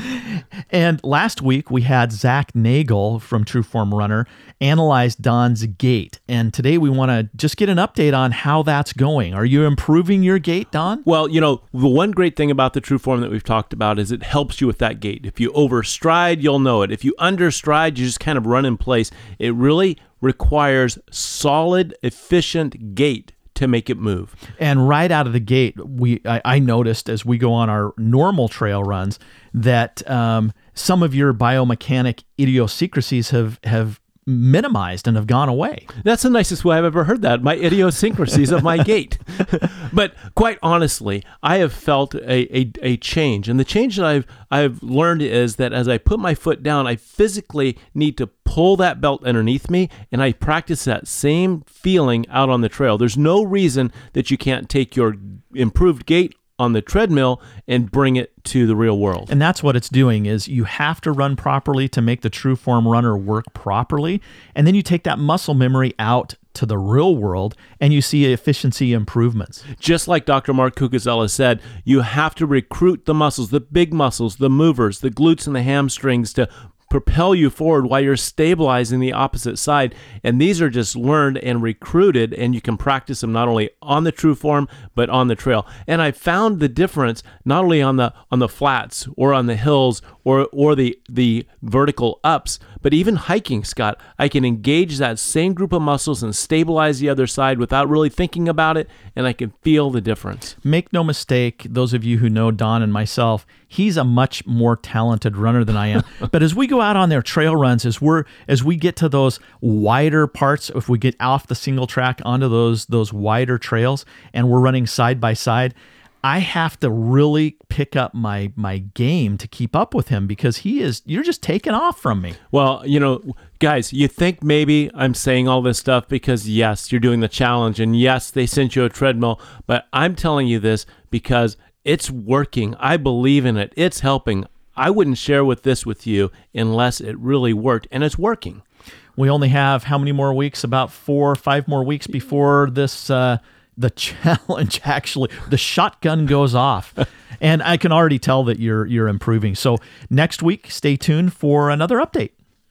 And last week we had Zach Nagel from True Form Runner analyze Don's gait. And today we want to just get an update on how that's going. Are you improving your gait, Don? Well, you know, the one great thing about the True Form that we've talked about is it helps you with that gait. If you overstride, you'll know it. If you understride, you just kind of run in place. It really requires solid, efficient gait to make it move. And right out of the gate, we I, I noticed as we go on our normal trail runs that um, some of your biomechanic idiosyncrasies have have minimized and have gone away. That's the nicest way I've ever heard that, my idiosyncrasies of my gait. But quite honestly, I have felt a, a, a change. And the change that I've I've learned is that as I put my foot down, I physically need to pull that belt underneath me, and I practice that same feeling out on the trail. There's no reason that you can't take your improved gait on the treadmill and bring it to the real world. And that's what it's doing is you have to run properly to make the True Form Runner work properly. And then you take that muscle memory out to the real world and you see efficiency improvements. Just like Doctor Mark Cucuzella said, you have to recruit the muscles, the big muscles, the movers, the glutes and the hamstrings to propel you forward while you're stabilizing the opposite side. And these are just learned and recruited, and you can practice them not only on the True Form, but on the trail. And I found the difference not only on the on the flats or on the hills or or the the vertical ups, but even hiking, Scott. I can engage that same group of muscles and stabilize the other side without really thinking about it, and I can feel the difference. Make no mistake, those of you who know Don and myself, he's a much more talented runner than I am. But as we go out on their trail runs, as we're as we get to those wider parts, if we get off the single track onto those those wider trails and we're running side by side, I have to really pick up my my game to keep up with him because he is you're just taking off from me. Well, you know, guys, you think maybe I'm saying all this stuff because yes, you're doing the challenge and yes, they sent you a treadmill, but I'm telling you this because it's working. I believe in it. It's helping. I wouldn't share with this with you unless it really worked, and it's working. We only have how many more weeks? About four or five more weeks before this uh, the challenge actually, the shotgun goes off. And I can already tell that you're you're improving. So next week, stay tuned for another update.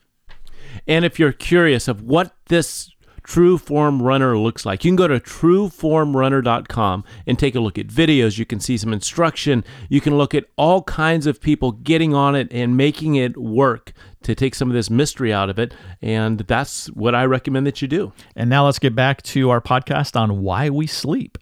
And if you're curious of what this True Form Runner looks like, you can go to true form runner dot com and take a look at videos. You can see some instruction. You can look at all kinds of people getting on it and making it work to take some of this mystery out of it. And that's what I recommend that you do. And now let's get back to our podcast on why we sleep.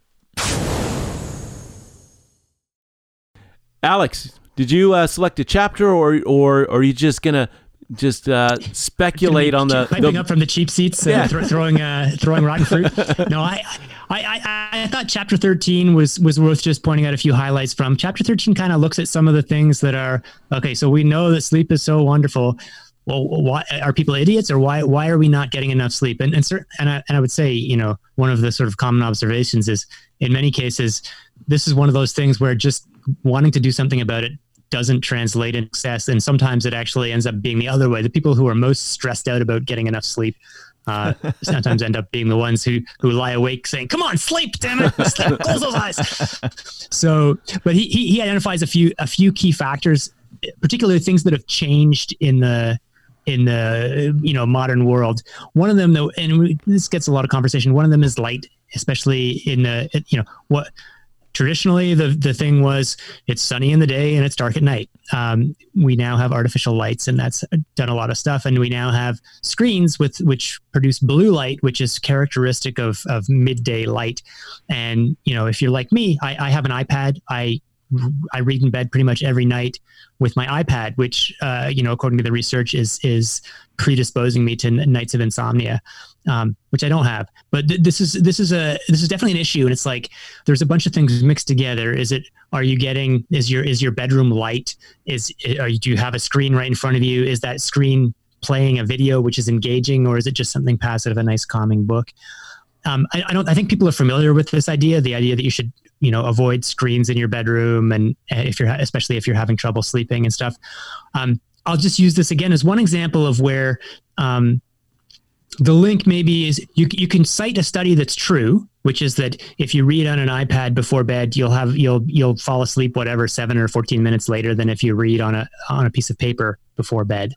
Alex, did you uh, select a chapter or, or, or are you just going to just uh, speculate on the piping the, up from the cheap seats, yeah. uh, th- throwing uh, throwing rotten fruit. No, I, I, I, I thought chapter thirteen was was worth just pointing out a few highlights from. Chapter thirteen kind of looks at some of the things that are okay. So we know that sleep is so wonderful. Well, why are people idiots, or why why are we not getting enough sleep? And and cert, and I, and I would say, you know, one of the sort of common observations is in many cases, this is one of those things where just wanting to do something about it doesn't translate in success, and sometimes it actually ends up being the other way. The people who are most stressed out about getting enough sleep uh, sometimes end up being the ones who who lie awake saying, "Come on, sleep, damn it, sleep, close those eyes." So, but he, he he identifies a few a few key factors, particularly things that have changed in the in the you know modern world. One of them, though, and we, this gets a lot of conversation. One of them is light, especially in the you know what. Traditionally, the, the thing was it's sunny in the day and it's dark at night. Um, we now have artificial lights, and that's done a lot of stuff. And we now have screens with which produce blue light, which is characteristic of, of midday light. And, you know, if you're like me, I, I have an iPad. I I read in bed pretty much every night. with my iPad, which, uh, you know, according to the research is, is predisposing me to n- nights of insomnia, um, which I don't have. But th- this is, this is a, this is definitely an issue. And it's like, there's a bunch of things mixed together. Is it, are you getting, is your, is your bedroom light? Is, are you, do you have a screen right in front of you? Is that screen playing a video, which is engaging, or is it just something passive, a nice calming book? Um, I, I don't, I think people are familiar with this idea, the idea that you should, you know, avoid screens in your bedroom. And if you're, especially if you're having trouble sleeping and stuff. Um, I'll just use this again as one example of where, um, the link maybe is you, you can cite a study that's true, which is that if you read on an iPad before bed, you'll have, you'll, you'll fall asleep, whatever, seven or fourteen minutes later than if you read on a, on a piece of paper before bed.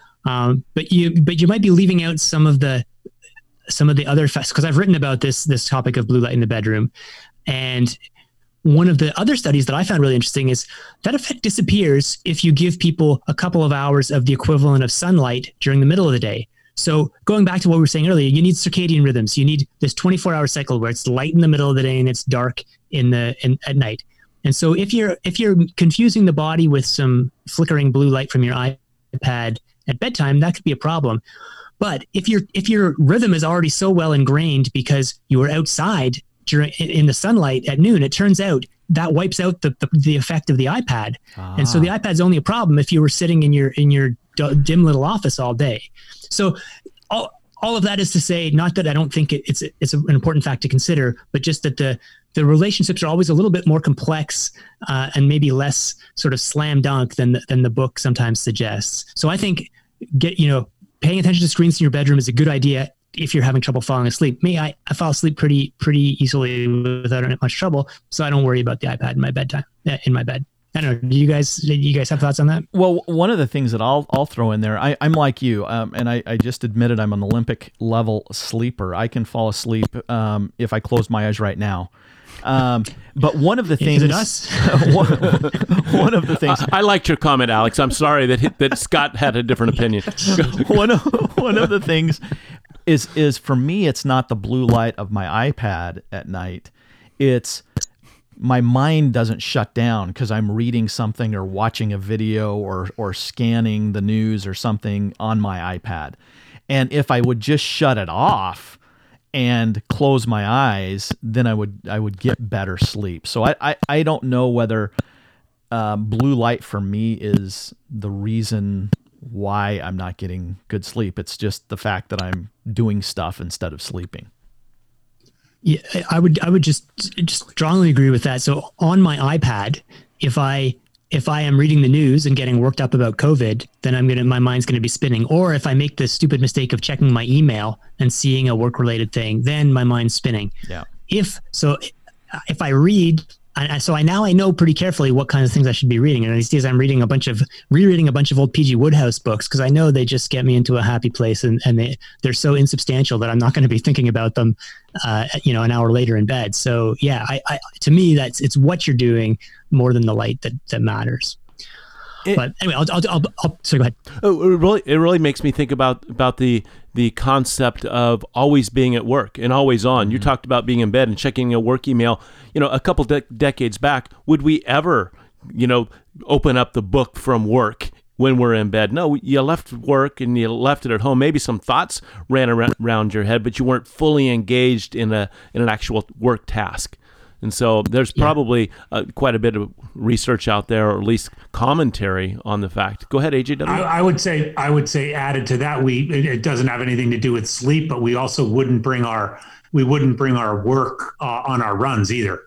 Um, but you, but you might be leaving out some of the, some of the other facts, because I've written about this, this topic of blue light in the bedroom. And one of the other studies that I found really interesting is that effect disappears if you give people a couple of hours of the equivalent of sunlight during the middle of the day. So going back to what we were saying earlier, you need circadian rhythms. You need this twenty-four hour cycle where it's light in the middle of the day and it's dark in the in, at night. And so if you're if you're confusing the body with some flickering blue light from your iPad at bedtime, that could be a problem. But if your if your rhythm is already so well ingrained because you were outside during in the sunlight at noon, it turns out that wipes out the the, the effect of the iPad. Ah. And so the iPad's only a problem if you were sitting in your in your dim little office all day. So all all of that is to say, not that I don't think it, it's it's an important fact to consider, but just that the the relationships are always a little bit more complex uh, and maybe less sort of slam dunk than the, than the book sometimes suggests. So I think get you know paying attention to screens in your bedroom is a good idea if you're having trouble falling asleep. Me, I, I fall asleep pretty pretty easily without much trouble, so I don't worry about the iPad in my bedtime in my bed. I don't know. Do you guys, do you guys have thoughts on that? Well, one of the things that I'll I'll throw in there, I, I'm like you, um, and I, I just admitted I'm an Olympic level sleeper. I can fall asleep um, if I close my eyes right now. Um, but one of the things, Is it us? one, one of the things, I, I liked your comment, Alex. I'm sorry that that Scott had a different opinion. one of one of the things is is for me, it's not the blue light of my iPad at night. It's my mind doesn't shut down because I'm reading something or watching a video or or scanning the news or something on my iPad. And if I would just shut it off and close my eyes, then I would I would get better sleep. So I I, I don't know whether uh, blue light for me is the reason why I'm not getting good sleep. It's just the fact that I'm doing stuff instead of sleeping. Yeah, I would I would just just strongly agree with that. So on my iPad, if I if I am reading the news and getting worked up about COVID, then I'm gonna my mind's gonna be spinning. Or if I make the stupid mistake of checking my email and seeing a work related thing, then my mind's spinning. Yeah. If so, if I read. I, so I now I know pretty carefully what kinds of things I should be reading. And these days I'm reading a bunch of rereading a bunch of old P G Wodehouse books because I know they just get me into a happy place, and, and they they're so insubstantial that I'm not going to be thinking about them, uh, you know, an hour later in bed. So yeah, I, I to me that's it's what you're doing more than the light that that matters. It, but anyway, I'll, I'll, I'll, I'll sorry, go ahead. Oh, it really, it really makes me think about about the the concept of always being at work and always on. Mm-hmm. You talked about being in bed and checking a work email. You know, a couple de- decades back, would we ever, you know, open up the book from work when we're in bed? No, you left work and you left it at home. Maybe some thoughts ran around, around your head, but you weren't fully engaged in a in an actual work task. And so there's probably yeah. uh, quite a bit of research out there, or at least commentary on the fact. Go ahead, A J W. I, I would say, I would say, added to that, we it, it doesn't have anything to do with sleep, but we also wouldn't bring our we wouldn't bring our work uh, on our runs either.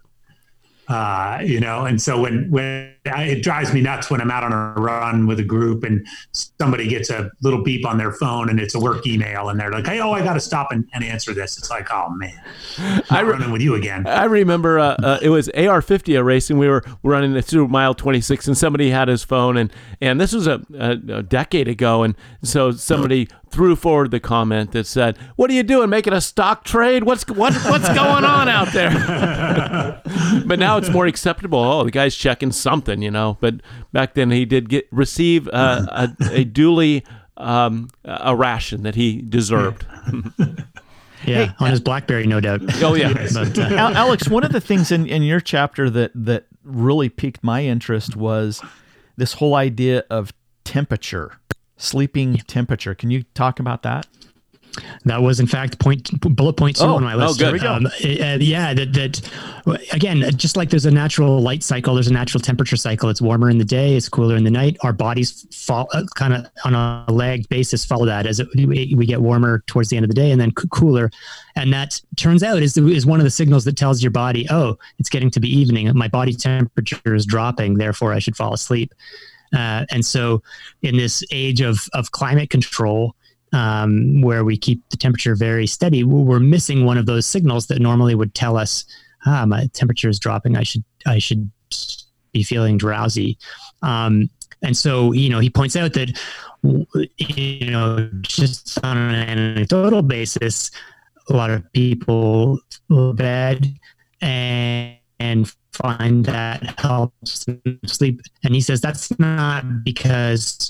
Uh, you know, and so when when it drives me nuts when I'm out on a run with a group and somebody gets a little beep on their phone and it's a work email and they're like, "Hey, oh, I got to stop and, and answer this." It's like, oh man, I'm I re- running with you again. I remember uh, uh, it was A R fifty a race, and we were running through mile twenty-six, and somebody had his phone, and and this was a, a, a decade ago, and so somebody threw forward the comment that said, "What are you doing, making a stock trade? What's what what's going on out there?" But now it's more acceptable. Oh, the guy's checking something, you know. But back then he did get receive uh, a, a duly um, a ration that he deserved. Yeah, hey, on his BlackBerry, no doubt. Oh yeah. But, uh, Alex, one of the things in, in your chapter that that really piqued my interest was this whole idea of temperature, sleeping temperature. Can you talk about that? That was, in fact, point bullet point two Oh, on my list. oh, good. Um, uh, yeah, that, that again, just like there's a natural light cycle, there's a natural temperature cycle. It's warmer in the day, it's cooler in the night. Our bodies fall uh, kind of on a lagged basis follow that as it, we, we get warmer towards the end of the day and then c- cooler. And that turns out is, is one of the signals that tells your body, oh, it's getting to be evening. My body temperature is dropping, therefore I should fall asleep. Uh, and so in this age of, of climate control, Um, where we keep the temperature very steady, we're missing one of those signals that normally would tell us, ah, my temperature is dropping. I should, I should be feeling drowsy. Um, and so, you know, he points out that, you know, just on an anecdotal basis, a lot of people go to bed and, and find that helps them sleep. And he says that's not because,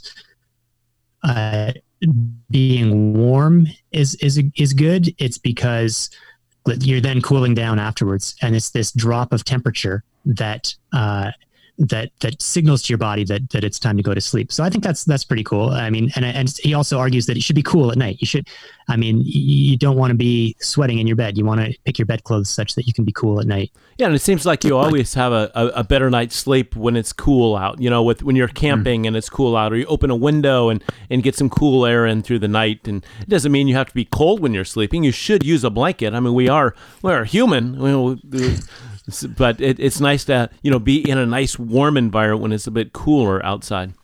uh, being warm is is is good. It's because you're then cooling down afterwards, and it's this drop of temperature that uh, that that signals to your body that that it's time to go to sleep. So I think that's that's pretty cool. I mean, and and he also argues that it should be cool at night. You should, I mean, you don't want to be sweating in your bed. You want to pick your bedclothes such that you can be cool at night. Yeah, and it seems like you always have a, a, a better night's sleep when it's cool out, you know, with when you're camping mm. and it's cool out, or you open a window and, and get some cool air in through the night. And it doesn't mean you have to be cold when you're sleeping. You should use a blanket. I mean, we are we're human, but it, it's nice to, you know, be in a nice warm environment when it's a bit cooler outside.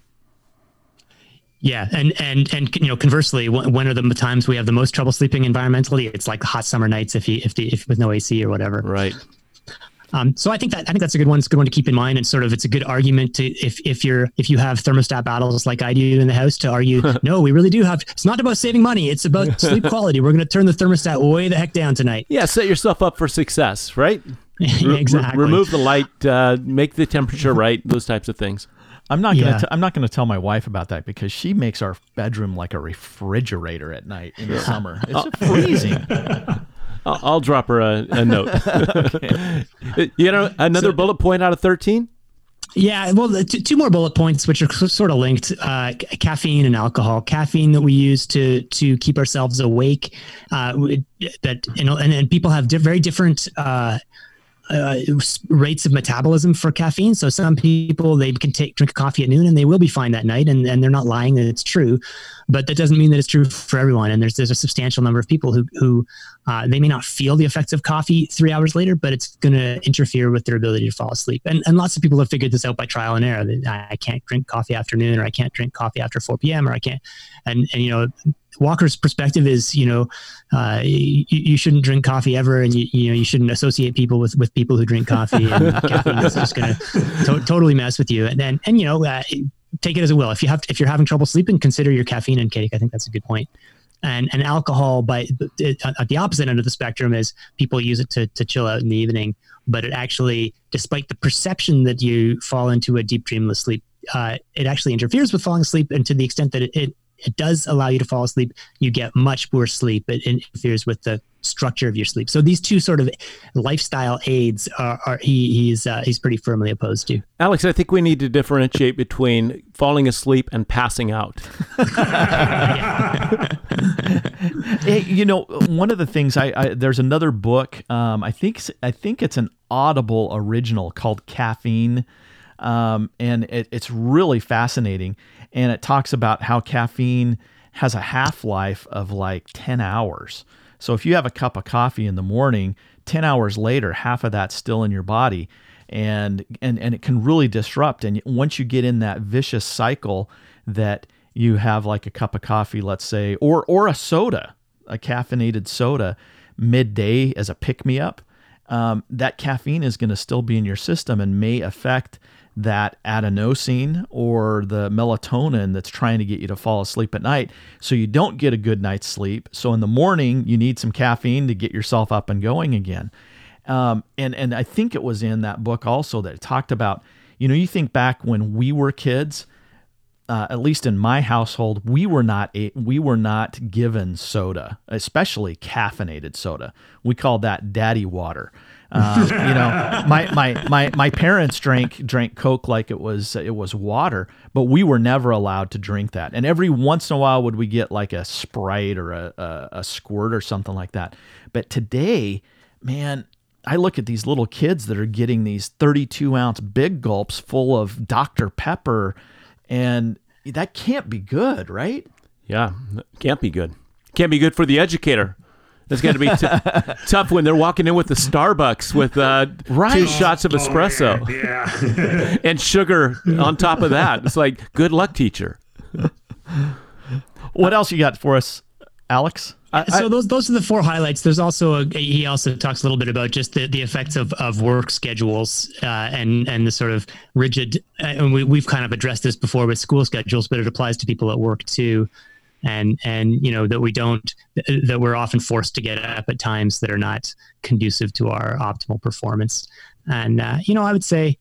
Yeah, and and and you know, conversely, when are the times we have the most trouble sleeping environmentally? It's like hot summer nights if you if the if with no A C or whatever. Right. Um, so I think that I think that's a good one. It's a good one to keep in mind, and sort of it's a good argument to if if you're if you have thermostat battles like I do in the house to argue. No, we really do have. It's not about saving money. It's about sleep quality. We're going to turn the thermostat way the heck down tonight. Yeah, set yourself up for success, right? Exactly. Re- remove the light, uh, make the temperature right. Those types of things. I'm not gonna. Yeah. T- I'm not gonna tell my wife about that because she makes our bedroom like a refrigerator at night in the summer. It's freezing. I'll, I'll drop her a, a note. You know, another so, bullet point out of thirteen. Yeah, well, t- two more bullet points which are sort of linked: uh, caffeine and alcohol. Caffeine that we use to to keep ourselves awake. Uh, that you know, and, and people have di- very different. Uh, Uh, rates of metabolism for caffeine. So some people, they can take drink coffee at noon and they will be fine that night, and, and they're not lying that it's true, but that doesn't mean that it's true for everyone. And there's there's a substantial number of people who who uh, they may not feel the effects of coffee three hours later, but it's going to interfere with their ability to fall asleep. And and lots of people have figured this out by trial and error. That I can't drink coffee after noon, or I can't drink coffee after four p.m. or I can't. And and you know, Walker's perspective is, you know, uh, you, you shouldn't drink coffee ever, and you you know you shouldn't associate people with, with people who drink coffee, and caffeine is just going to totally mess with you. And and, and you know, uh, take it as it will. If you have if you're having trouble sleeping, consider your caffeine intake. I think that's a good point. And and alcohol, by at the opposite end of the spectrum, is people use it to to chill out in the evening, but it actually, despite the perception that you fall into a deep dreamless sleep, uh, it actually interferes with falling asleep, and to the extent that it, it It does allow you to fall asleep, you get much poor sleep. It interferes with the structure of your sleep. So these two sort of lifestyle aids are, are he he's uh, he's pretty firmly opposed to. Alex, I think we need to differentiate between falling asleep and passing out. Hey, you know, one of the things I, I there's another book. Um, I think I think it's an Audible original called Caffeine, um, and it, it's really fascinating. And it talks about how caffeine has a half-life of like ten hours. So if you have a cup of coffee in the morning, ten hours later, half of that's still in your body. And and and it can really disrupt. And once you get in that vicious cycle that you have like a cup of coffee, let's say, or or a soda, a caffeinated soda, midday as a pick-me-up, um, that caffeine is going to still be in your system and may affect that adenosine or the melatonin that's trying to get you to fall asleep at night, so you don't get a good night's sleep. So in the morning, you need some caffeine to get yourself up and going again. Um, and and I think it was in that book also that it talked about, you know, you think back when we were kids, uh, at least in my household, we were not a, we were not given soda, especially caffeinated soda. We called that daddy water. Um, you know, my, my, my, my parents drank drank Coke like it was it was water, but we were never allowed to drink that. And every once in a while would we get like a Sprite or a, a, a Squirt or something like that. But today, man, I look at these little kids that are getting these thirty-two ounce big gulps full of Doctor Pepper, and that can't be good, right? Yeah, can't be good. Can't be good for the educator. It's got to be t- tough when they're walking in with the Starbucks with uh, right. two shots of Oh, espresso man. Yeah. and sugar on top of that. It's like, good luck, teacher. What else you got for us, Alex? I, so those those are the four highlights. There's also a, he also talks a little bit about just the, the effects of, of work schedules uh, and and the sort of rigid. And we we've kind of addressed this before with school schedules, but it applies to people at work too. And, and, you know, that we don't, that we're often forced to get up at times that are not conducive to our optimal performance. And, uh, you know, I would say,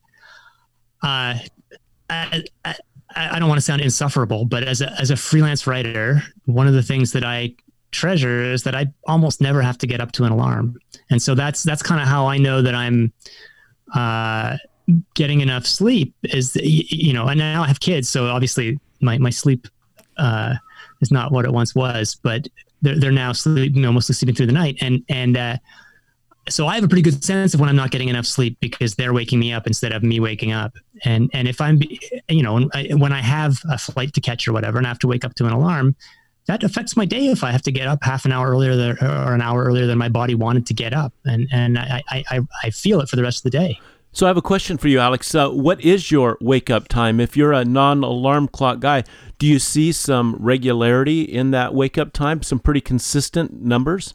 uh, I, I, I don't want to sound insufferable, but as a, as a freelance writer, one of the things that I treasure is that I almost never have to get up to an alarm. And so that's, that's kind of how I know that I'm, uh, getting enough sleep is, you know, and now I have kids. So obviously my, my sleep, uh, is not what it once was, but they're, they're now sleep, you know, mostly sleeping through the night. And, and, uh, so I have a pretty good sense of when I'm not getting enough sleep because they're waking me up instead of me waking up. And, and if I'm, you know, when I have a flight to catch or whatever, and I have to wake up to an alarm, that affects my day if I have to get up half an hour earlier than, or an hour earlier than my body wanted to get up. And, and I, I, I feel it for the rest of the day. So I have a question for you, Alex. Uh, what is your wake-up time? If you're a non-alarm clock guy, do you see some regularity in that wake-up time, some pretty consistent numbers?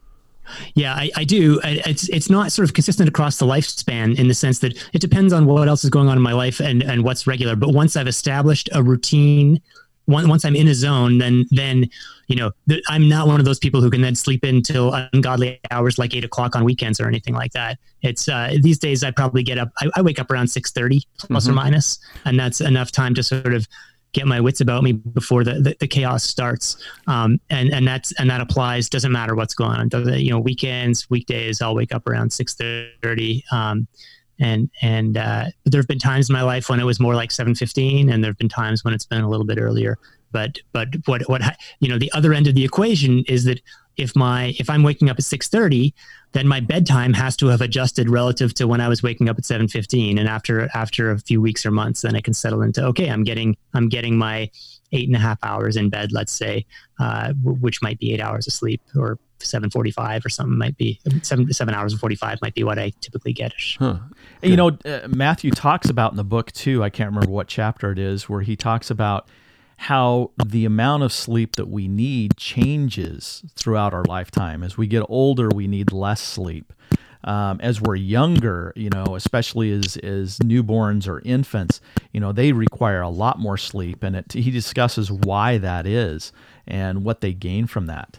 Yeah, I, I do. It's it's not sort of consistent across the lifespan in the sense that it depends on what else is going on in my life and, and what's regular. But once I've established a routine, once I'm in a zone, then, then you know, I'm not one of those people who can then sleep until ungodly hours like eight o'clock on weekends or anything like that. It's uh, these days I probably get up, I, I wake up around six thirty plus mm-hmm. or minus, and that's enough time to sort of get my wits about me before the, the, the chaos starts. Um, and, and that's, and that applies, doesn't matter what's going on. Doesn't, you know, weekends, weekdays, I'll wake up around six thirty. Um, and, and, uh, there've been times in my life when it was more like seven fifteen, and there've been times when it's been a little bit earlier. But, but what, what, you know, the other end of the equation is that if my, if I'm waking up at six thirty, then my bedtime has to have adjusted relative to when I was waking up at seven fifteen. And after, after a few weeks or months, then I can settle into, okay, I'm getting, I'm getting my eight and a half hours in bed, let's say, uh, which might be eight hours of sleep, or seven forty-five or something might be seven, seven hours and forty-five might be what I typically get. Huh. You know, uh, Matthew talks about in the book too, I can't remember what chapter it is, where he talks about how the amount of sleep that we need changes throughout our lifetime. As we get older, we need less sleep. Um, as we're younger, you know, especially as, as newborns or infants, you know, they require a lot more sleep. And it, he discusses why that is and what they gain from that.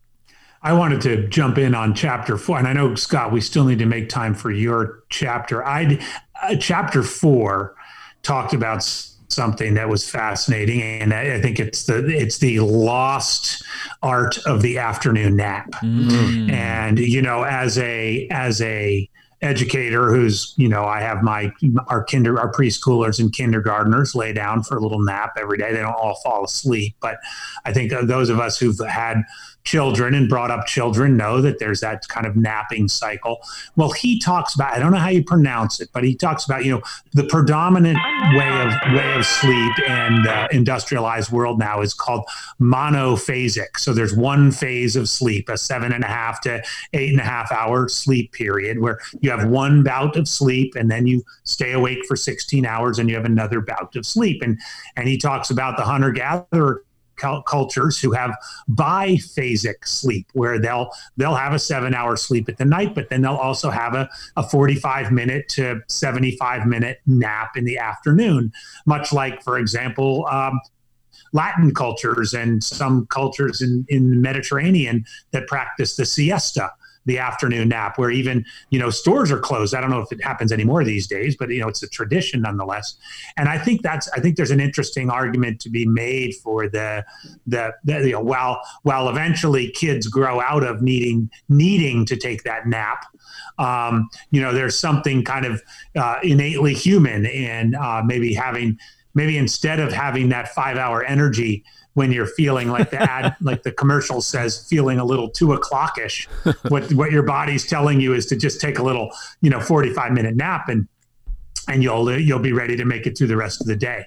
I wanted to jump in on chapter four, and I know, Scott, we still need to make time for your chapter. I uh, chapter four talked about something that was fascinating, and I think it's the it's the lost art of the afternoon nap. Mm. And you know, as a as a educator who's, you know, I have my our kinder our preschoolers and kindergartners lay down for a little nap every day. They don't all fall asleep, but I think those of us who've had children and brought up children know that there's that kind of napping cycle. Well, he talks about, I don't know how you pronounce it, but he talks about, you know, the predominant way of way of sleep in the industrialized world now is called monophasic. So there's one phase of sleep, a seven and a half to eight and a half hour sleep period, where you have one bout of sleep and then you stay awake for sixteen hours and you have another bout of sleep. And, and he talks about the hunter-gatherer cultures who have biphasic sleep, where they'll they'll have a seven hour sleep at the night, but then they'll also have a, a forty-five minute to seventy-five minute nap in the afternoon, much like, for example, um, Latin cultures and some cultures in, in the Mediterranean that practice the siesta. the afternoon nap, where even, you know, stores are closed. I don't know if it happens anymore these days, but, you know, it's a tradition nonetheless. And I think that's, I think there's an interesting argument to be made for the, the, the you know, while, while eventually kids grow out of needing, needing to take that nap, um, you know, there's something kind of uh, innately human in uh, maybe having, maybe instead of having that five hour energy when you're feeling like the ad, like the commercial says, feeling a little two o'clock-ish, what, what your body's telling you is to just take a little, you know, forty-five minute nap and, and you'll, you'll be ready to make it through the rest of the day.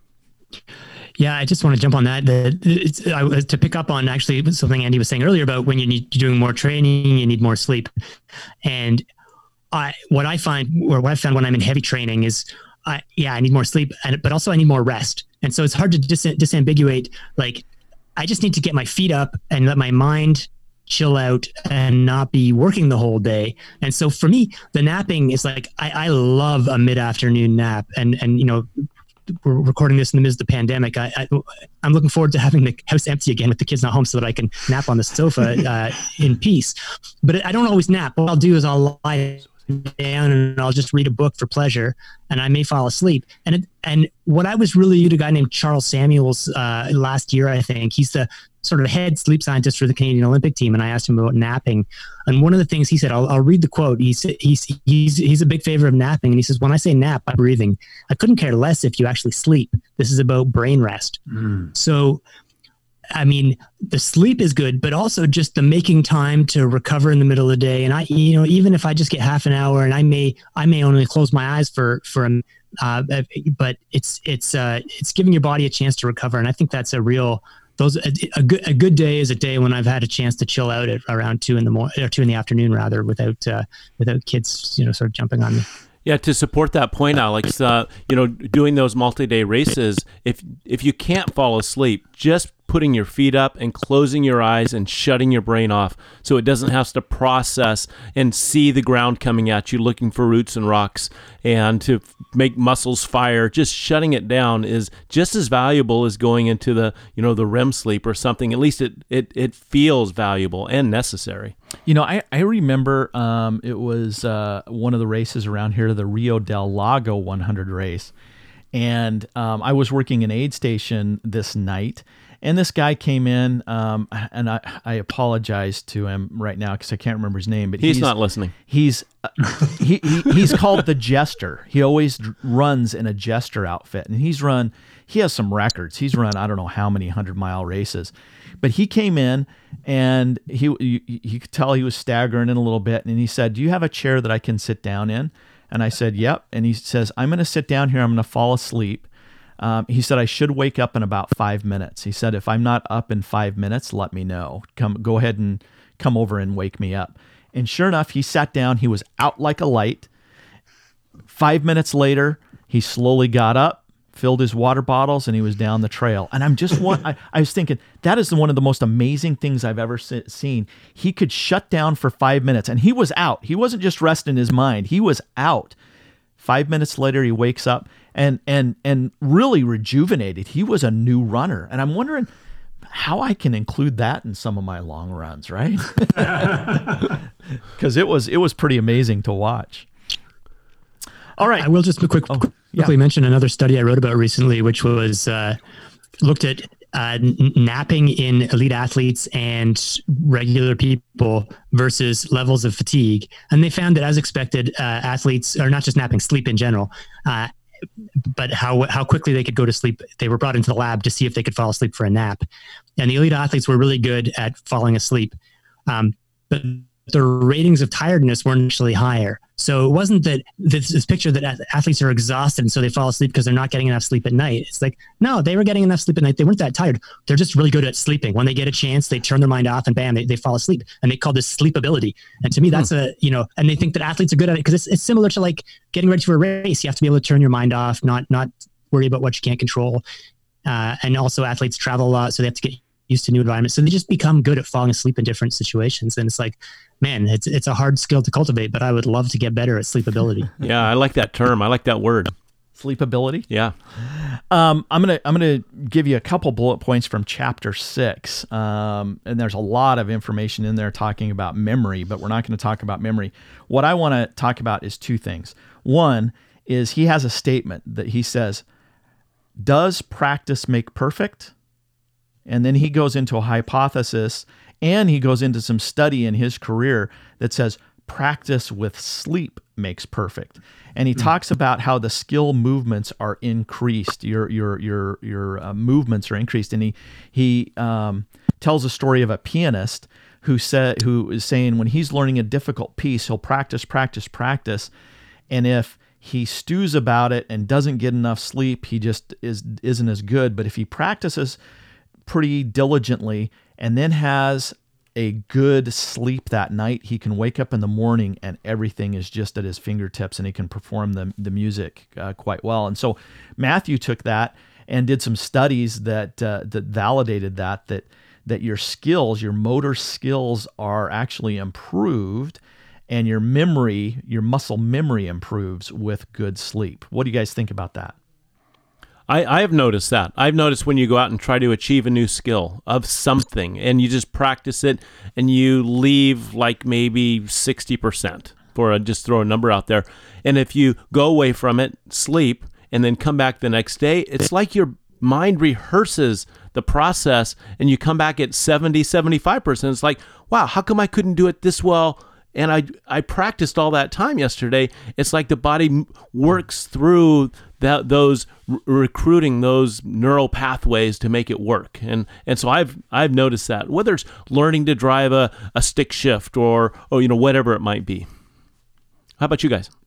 Yeah, I just want to jump on that. The, it's, I, to pick up on actually something Andy was saying earlier about when you need you're doing more training, you need more sleep. And I, what I find, or what I found when I'm in heavy training is, I, yeah, I need more sleep, and, but also I need more rest. And so it's hard to dis- disambiguate. Like, I just need to get my feet up and let my mind chill out and not be working the whole day. And so for me, the napping is like, I, I love a mid-afternoon nap. And, and, you know, we're recording this in the midst of the pandemic. I, I, I'm looking forward to having the house empty again with the kids not home so that I can nap on the sofa uh, in peace. But I don't always nap. What I'll do is I'll lie down and I'll just read a book for pleasure, and I may fall asleep. And it, and what I was really into a guy named Charles Samuels uh, last year, I think. He's the sort of head sleep scientist for the Canadian Olympic team, and I asked him about napping. And one of the things he said, I'll, I'll read the quote. He's he's he's he's a big favor of napping, and he says, "When I say nap, I'm breathing. I couldn't care less if you actually sleep. This is about brain rest." Mm. So, I mean, the sleep is good, but also just the making time to recover in the middle of the day. And I, you know, even if I just get half an hour, and I may, I may only close my eyes for, for, a, uh, but it's, it's, uh, it's giving your body a chance to recover. And I think that's a real, those, a, a good, a good day is a day when I've had a chance to chill out at around two in the morning or two in the afternoon rather, without, uh, without kids, you know, sort of jumping on me. Yeah, to support that point, Alex, uh, you know, doing those multi-day races, if if you can't fall asleep, just putting your feet up and closing your eyes and shutting your brain off so it doesn't have to process and see the ground coming at you, looking for roots and rocks, and to make muscles fire. Just shutting it down is just as valuable as going into the, you know, the R E M sleep or something. At least it it, it feels valuable and necessary. You know, I, I remember um, it was uh, one of the races around here, the Rio del Lago one hundred race. And um, I was working an aid station this night, and this guy came in, um, and I, I apologize to him right now because I can't remember his name. But he's, he's not listening. He's uh, he, he he's called the Jester. He always runs in a Jester outfit, and he's run. He has some records. He's run I don't know how many hundred mile races, but he came in and he you, you could tell he was staggering in a little bit, and he said, "Do you have a chair that I can sit down in?" And I said, "Yep." And he says, "I'm going to sit down here. I'm going to fall asleep." Um, he said, "I should wake up in about five minutes. He said, "If I'm not up in five minutes, let me know. Come, go ahead and come over and wake me up." And sure enough, he sat down. He was out like a light. Five minutes later, he slowly got up, filled his water bottles, and he was down the trail. And I'm just one, I, I was thinking, that is one of the most amazing things I've ever se- seen. He could shut down for five minutes, and he was out. He wasn't just resting his mind. He was out. Five minutes later, he wakes up and and and really rejuvenated. He was a new runner. And I'm wondering how I can include that in some of my long runs, right? Because it was it was pretty amazing to watch. All right. I will just quick, oh, quickly yeah. mention another study I wrote about recently, which was uh, looked at uh, n- napping in elite athletes and regular people versus levels of fatigue. And they found that, as expected, uh, athletes are not just napping, sleep in general, uh, but how how quickly they could go to sleep. They were brought into the lab to see if they could fall asleep for a nap. And the elite athletes were really good at falling asleep. Um, but the ratings of tiredness weren't actually higher. So it wasn't that this, this picture that athletes are exhausted and so they fall asleep because they're not getting enough sleep at night. It's like, no, they were getting enough sleep at night. They weren't that tired. They're just really good at sleeping. When they get a chance, they turn their mind off and bam, they, they fall asleep. And they call this sleepability. And to me, that's hmm. a, you know, and they think that athletes are good at it because it's, it's similar to like getting ready for a race. You have to be able to turn your mind off, not, not worry about what you can't control. Uh, and also athletes travel a lot, so they have to get used to new environments. So they just become good at falling asleep in different situations. And it's like, man, it's it's a hard skill to cultivate, but I would love to get better at sleepability. Yeah, I like that term. I like that word. Sleepability. Yeah. Um, I'm gonna I'm gonna give you a couple bullet points from chapter six, um, and there's a lot of information in there talking about memory, but we're not going to talk about memory. What I want to talk about is two things. One is he has a statement that he says, "Does practice make perfect?" And then he goes into a hypothesis, and he goes into some study in his career that says practice with sleep makes perfect. And he mm. talks about how the skill movements are increased. Your your your your uh, movements are increased. And he he um, tells a story of a pianist who said who is saying when he's learning a difficult piece, he'll practice, practice, practice, and if he stews about it and doesn't get enough sleep, he just is isn't as good. But if he practices pretty diligently and then has a good sleep that night, he can wake up in the morning and everything is just at his fingertips and he can perform the, the music uh, quite well. And so Matthew took that and did some studies that uh, that validated that, that that your skills, your motor skills are actually improved and your memory, your muscle memory improves with good sleep. What do you guys think about that? I, I have noticed that. I've noticed when you go out and try to achieve a new skill of something and you just practice it and you leave like maybe sixty percent for a, just throw a number out there. And if you go away from it, sleep, and then come back the next day, it's like your mind rehearses the process and you come back at seventy, seventy-five percent. It's like, wow, how come I couldn't do it this well? And I I practiced all that time yesterday. It's like the body works through that those r- recruiting those neural pathways to make it work. And and so I've I've noticed that, whether it's learning to drive a, a stick shift or or you know whatever it might be. How about you guys?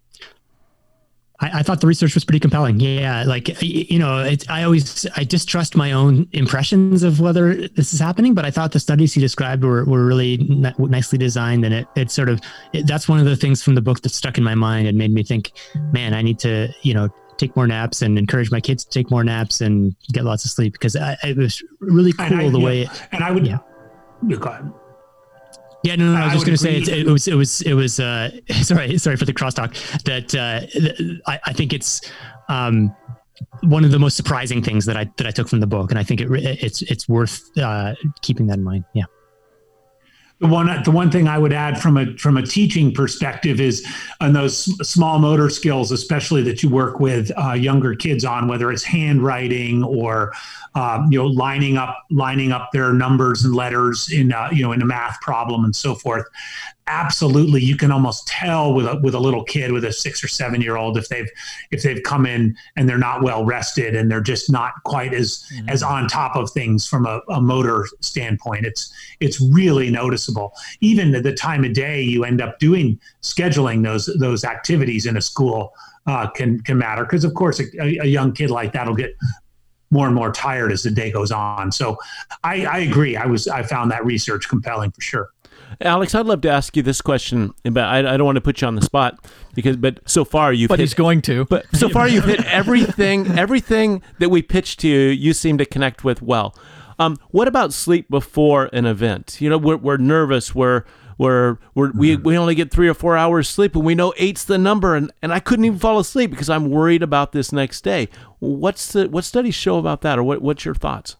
I, I thought the research was pretty compelling. Yeah, like, you know, it, I always, I distrust my own impressions of whether this is happening, but I thought the studies he described were, were really n- nicely designed. And it, it sort of, it, that's one of the things from the book that stuck in my mind and made me think, man, I need to, you know, take more naps and encourage my kids to take more naps and get lots of sleep, because I, it was really cool I, the yeah, way. It, and I would, yeah. Go ahead. Yeah, no, no, no I was I just going to say agree. it, it was, it was, it was. Uh, sorry, sorry for the crosstalk. That uh, I, I think it's um, one of the most surprising things that I that I took from the book, and I think it it's it's worth uh, keeping that in mind. Yeah. The one, the one thing I would add from a from a teaching perspective is on those small motor skills, especially that you work with uh, younger kids on, whether it's handwriting or um, you know lining up lining up their numbers and letters in uh, you know in a math problem and so forth. Absolutely, you can almost tell with a with a little kid, with a six or seven year old, if they've if they've come in and they're not well rested and they're just not quite as mm-hmm. as on top of things from a, a motor standpoint. It's it's really noticeable. Even at the time of day you end up doing, scheduling those those activities in a school uh, can can matter, because of course a, a young kid like that will get more and more tired as the day goes on. So I, I agree. I was I found that research compelling for sure. Alex, I'd love to ask you this question, but I, I don't want to put you on the spot because, but so far you've but hit, he's going to. But so far you've hit everything, everything that we pitched to you. You seem to connect with well. Um, what about sleep before an event? You know, we're we're nervous. We're we're, we're we we only get three or four hours sleep, and we know eight's the number, and, and I couldn't even fall asleep because I'm worried about this next day. What's the what studies show about that, or what what's your thoughts?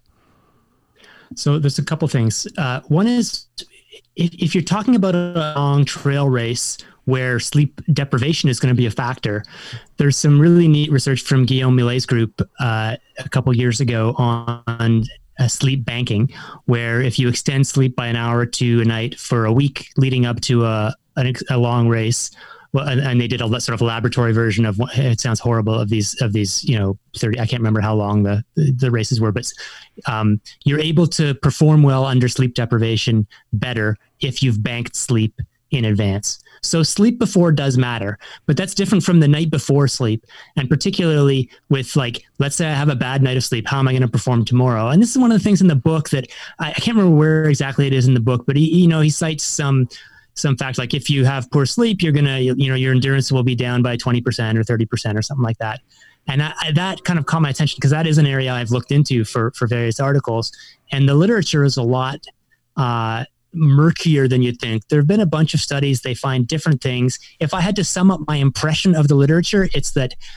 So there's a couple things. Uh, one is, If, if you're talking about a long trail race where sleep deprivation is going to be a factor, there's some really neat research from Guillaume Millet's group uh, a couple years ago on uh, sleep banking, where if you extend sleep by an hour or two a night for a week leading up to a, a, a long race, well, and, and they did a sort of laboratory version of what, it sounds horrible, of these, of these, you know, thirty, I can't remember how long the, the races were, but um, you're able to perform well under sleep deprivation better if you've banked sleep in advance. So sleep before does matter, but that's different from the night before sleep. And particularly with, like, let's say I have a bad night of sleep, how am I going to perform tomorrow? And this is one of the things in the book that I, I can't remember where exactly it is in the book, but he, you know, he cites some some facts, like if you have poor sleep, you're going to, you know, your endurance will be down by twenty percent or thirty percent or something like that. And I, that kind of caught my attention because that is an area I've looked into for, for various articles. And the literature is a lot uh, murkier than you'd think. There have been a bunch of studies. They find different things. If I had to sum up my impression of the literature, it's that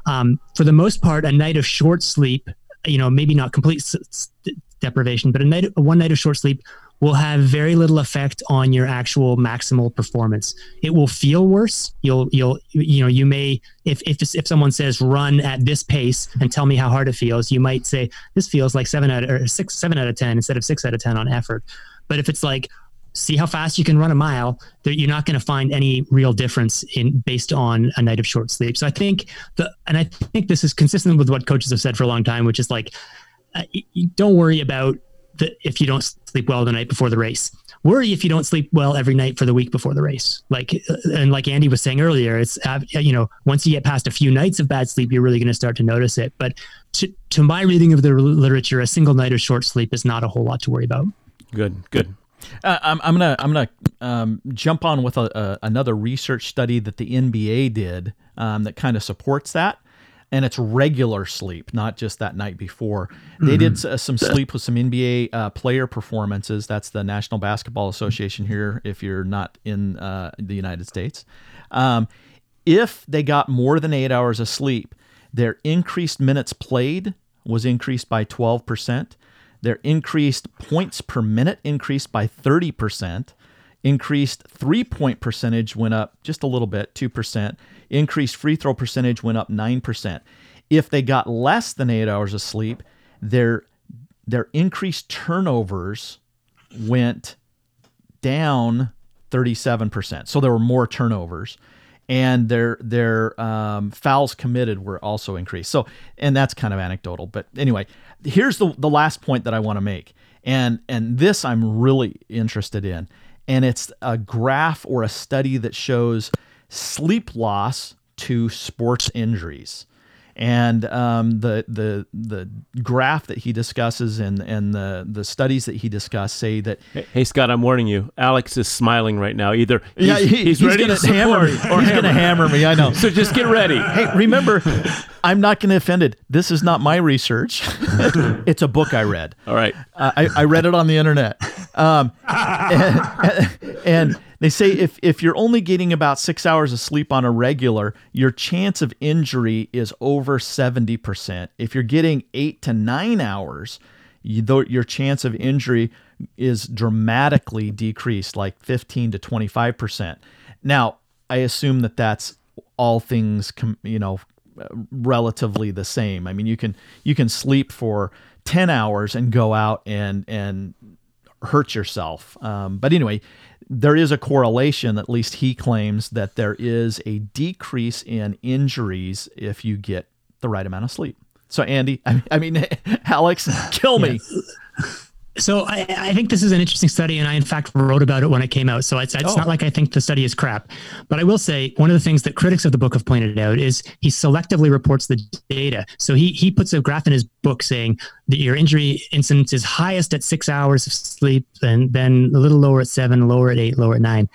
um, for the most part, a night of short sleep, you know, maybe not complete s- s- deprivation, but a night, one night of short sleep will have very little effect on your actual maximal performance. It will feel worse. You'll, you'll, you know, you may, if, if, if someone says run at this pace and tell me how hard it feels, you might say, this feels like seven out of, or six, seven out of ten instead of six out of ten on effort. But if it's like, see how fast you can run a mile, that you're not going to find any real difference in based on a night of short sleep. So I think the, and I think this is consistent with what coaches have said for a long time, which is like, uh, you don't worry about the, if you don't sleep well the night before the race. Worry if you don't sleep well every night for the week before the race. Like, and like Andy was saying earlier, it's, uh, you know, once you get past a few nights of bad sleep, you're really going to start to notice it. But to, to my reading of the literature, a single night of short sleep is not a whole lot to worry about. Good, good. Uh, I'm, I'm gonna I'm gonna um, jump on with a, a, another research study that the N B A did um, that kind of supports that, and it's regular sleep, not just that night before. They mm-hmm. did uh, some sleep with some N B A uh, player performances. That's the National Basketball Association here, if you're not in uh, the United States. Um, if they got more than eight hours of sleep, their increased minutes played was increased by twelve percent. Their increased points per minute increased by thirty percent. Increased three-point percentage went up just a little bit, two percent. Increased free throw percentage went up nine percent. If they got less than eight hours of sleep, their their increased turnovers went down thirty-seven percent. So there were more turnovers. And their their um, fouls committed were also increased. So, and that's kind of anecdotal. But anyway, here's the the last point that I want to make. And and this I'm really interested in. And it's a graph or a study that shows sleep loss to sports injuries. And um, the the the graph that he discusses and and the the studies that he discussed say that. Hey, hey Scott, I'm warning you. Alex is smiling right now. Either he's, yeah, he, he's, he's ready gonna to support hammer me. or He's going to hammer me. I know. So just get ready. Hey, remember, I'm not going to offend it. This is not my research. It's a book I read. All right. Uh, I, I read it on the internet. Um, and, and they say if, if you're only getting about six hours of sleep on a regular, your chance of injury is over seventy percent. If you're getting eight to nine hours, you, your chance of injury is dramatically decreased, like fifteen to twenty-five percent. Now, I assume that that's all things, you know, relatively the same. I mean, you can you can sleep for ten hours and go out and and hurt yourself. Um, but anyway, there is a correlation, at least he claims, that there is a decrease in injuries if you get the right amount of sleep. So Andy, I, I mean, Alex, kill me. Yes. So I, I think this is an interesting study, and I in fact wrote about it when it came out. So it's, it's oh. not like I think the study is crap, but I will say one of the things that critics of the book have pointed out is he selectively reports the data. So he he puts a graph in his book saying that your injury incidence is highest at six hours of sleep, and then a little lower at seven, lower at eight, lower at nine.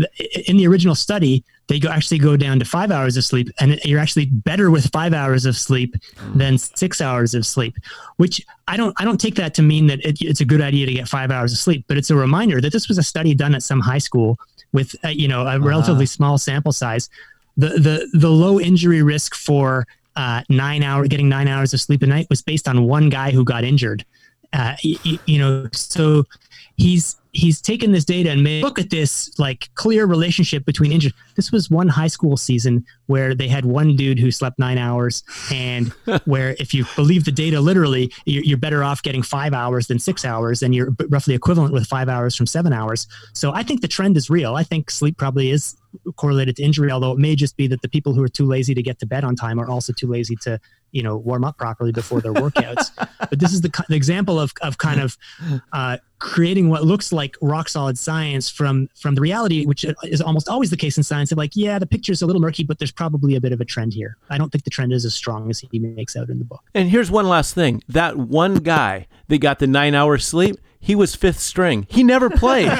In the original study, they go actually go down to five hours of sleep, and you're actually better with five hours of sleep than six hours of sleep, which I don't, I don't take that to mean that it, it's a good idea to get five hours of sleep, but it's a reminder that this was a study done at some high school with, uh, you know, a uh-huh. relatively small sample size. The, the, the low injury risk for uh, nine hour, getting nine hours of sleep a night was based on one guy who got injured. Uh, you, you know, so he's, he's taken this data and made look at this like clear relationship between injury. This was one high school season where they had one dude who slept nine hours and where if you believe the data literally, you're, you're better off getting five hours than six hours and you're roughly equivalent with five hours from seven hours. So I think the trend is real. I think sleep probably is correlated to injury, although it may just be that the people who are too lazy to get to bed on time are also too lazy to, you know, warm up properly before their workouts. But this is the, the example of, of kind of uh, creating what looks like rock solid science from, from the reality, which is almost always the case in science of like, yeah, the picture's a little murky, but there's probably a bit of a trend here. I don't think the trend is as strong as he makes out in the book. And here's one last thing. That one guy that got the nine hours sleep, he was fifth string. He never played.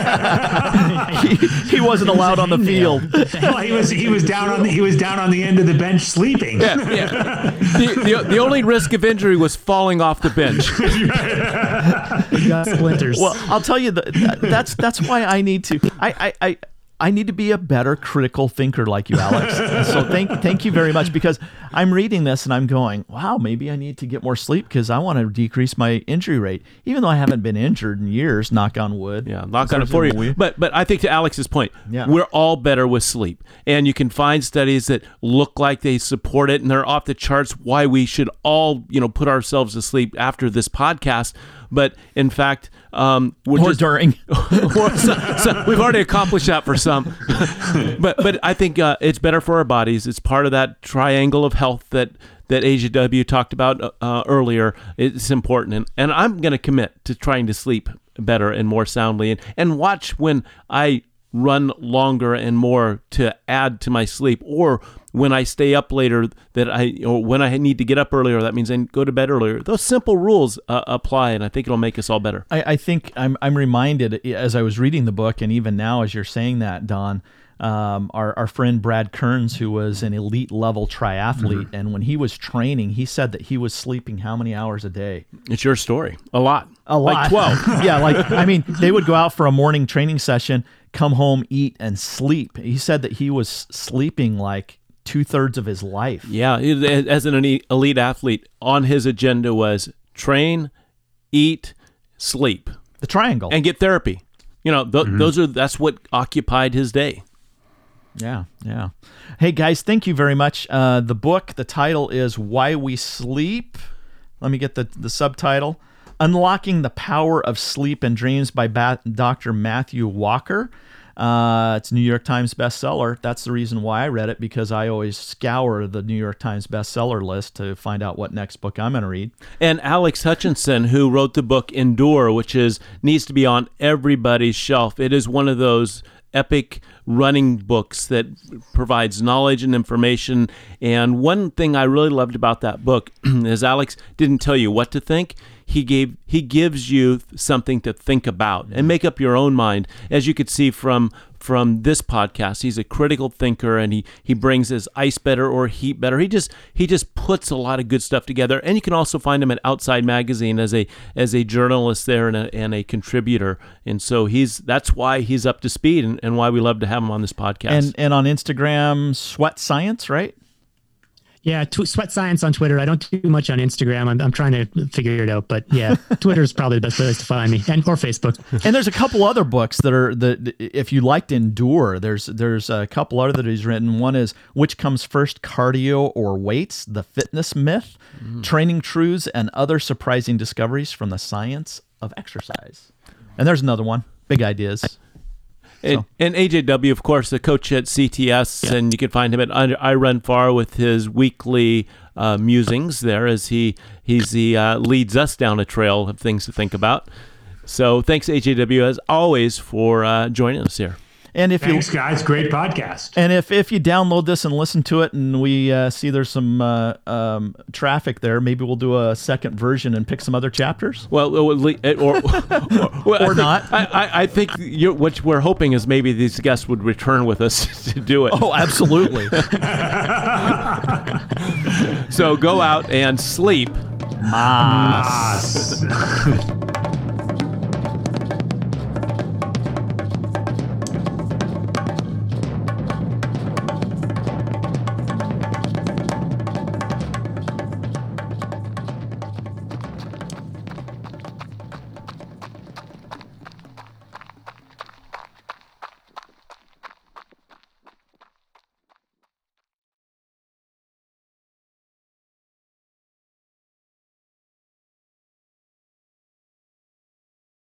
he, he wasn't allowed on the field. Well, he was he was down on the, he was down on the end of the bench sleeping. Yeah, yeah. The, the the only risk of injury was falling off the bench. He got splinters. Well, I'll tell you that that's that's why I need to. I I. I I need to be a better critical thinker like you, Alex. And so thank thank you very much, because I'm reading this and I'm going, wow, maybe I need to get more sleep because I want to decrease my injury rate, even though I haven't been injured in years. Knock on wood. Yeah, knock on it for you. But but I think to Alex's point, Yeah. we're all better with sleep, and you can find studies that look like they support it, and they're off the charts. Why we should all you know put ourselves to sleep after this podcast. But in fact, um, we're Or just, during. or so, so we've already accomplished that for some. but but I think uh, it's better for our bodies. It's part of that triangle of health that that A J W talked about uh, earlier. It's important, and, and I'm going to commit to trying to sleep better and more soundly, and, and watch when I run longer and more to add to my sleep, or when I stay up later that I, or when I need to get up earlier, that means I go to bed earlier. Those simple rules uh, apply, and I think it'll make us all better. I, I think I'm I'm reminded as I was reading the book, and even now as you're saying that, Don, um, our our friend Brad Kearns, who was an elite level triathlete, Mm-hmm. and when he was training, he said that he was sleeping how many hours a day? It's your story. A lot. A lot. Like twelve. Yeah, like, I mean, they would go out for a morning training session, come home, eat, and sleep. He said that he was sleeping like two thirds of his life. Yeah, as an elite athlete, on his agenda was train, eat, sleep, The triangle. and get therapy. You know, th- Mm-hmm. those are that's what occupied his day. Yeah, yeah. Hey, guys, thank you very much. Uh, the book, the title is Why We Sleep. Let me get the, the subtitle. Unlocking the Power of Sleep and Dreams by ba- Doctor Matthew Walker. Uh, it's a New York Times bestseller. That's the reason why I read it, because I always scour the New York Times bestseller list to find out what next book I'm going to read. And Alex Hutchinson, who wrote the book Endure, which is needs to be on everybody's shelf. It is one of those epic running books that provides knowledge and information. And one thing I really loved about that book is Alex didn't tell you what to think. He gave he gives you something to think about and make up your own mind. As you could see from from this podcast, he's a critical thinker, and he he brings his ice better or heat better. He just he just puts a lot of good stuff together. And you can also find him at Outside Magazine as a as a journalist there and a, and a contributor. And so he's that's why he's up to speed, and, and why we love to have him on this podcast. And and on Instagram, Sweat Science, right? Yeah, tw- Sweat Science on Twitter. I don't do much on Instagram. I'm, I'm trying to figure it out, but yeah, Twitter is probably the best place to find me, and or Facebook. And there's a couple other books that are that if you liked Endure, there's there's a couple other that he's written. One is Which Comes First, Cardio or Weights? The Fitness Myth, mm. Training Truths and Other Surprising Discoveries from the Science of Exercise. And there's another one, Big Ideas. And, So. and A J W, of course, the coach at C T S, yeah. And you can find him at I Run Far with his weekly uh, musings there as he he's he uh, leads us down a trail of things to think about. So thanks, A J W, as always, for uh, joining us here. And if Thanks, you, guys. Great podcast. And if, if you download this and listen to it, and we uh, see there's some uh, um, traffic there, maybe we'll do a second version and pick some other chapters. Well, or or, or, or I not. Think, I, I think you're, what we're hoping is maybe these guests would return with us to do it. Oh, absolutely. So go out and sleep. Mas. Mas.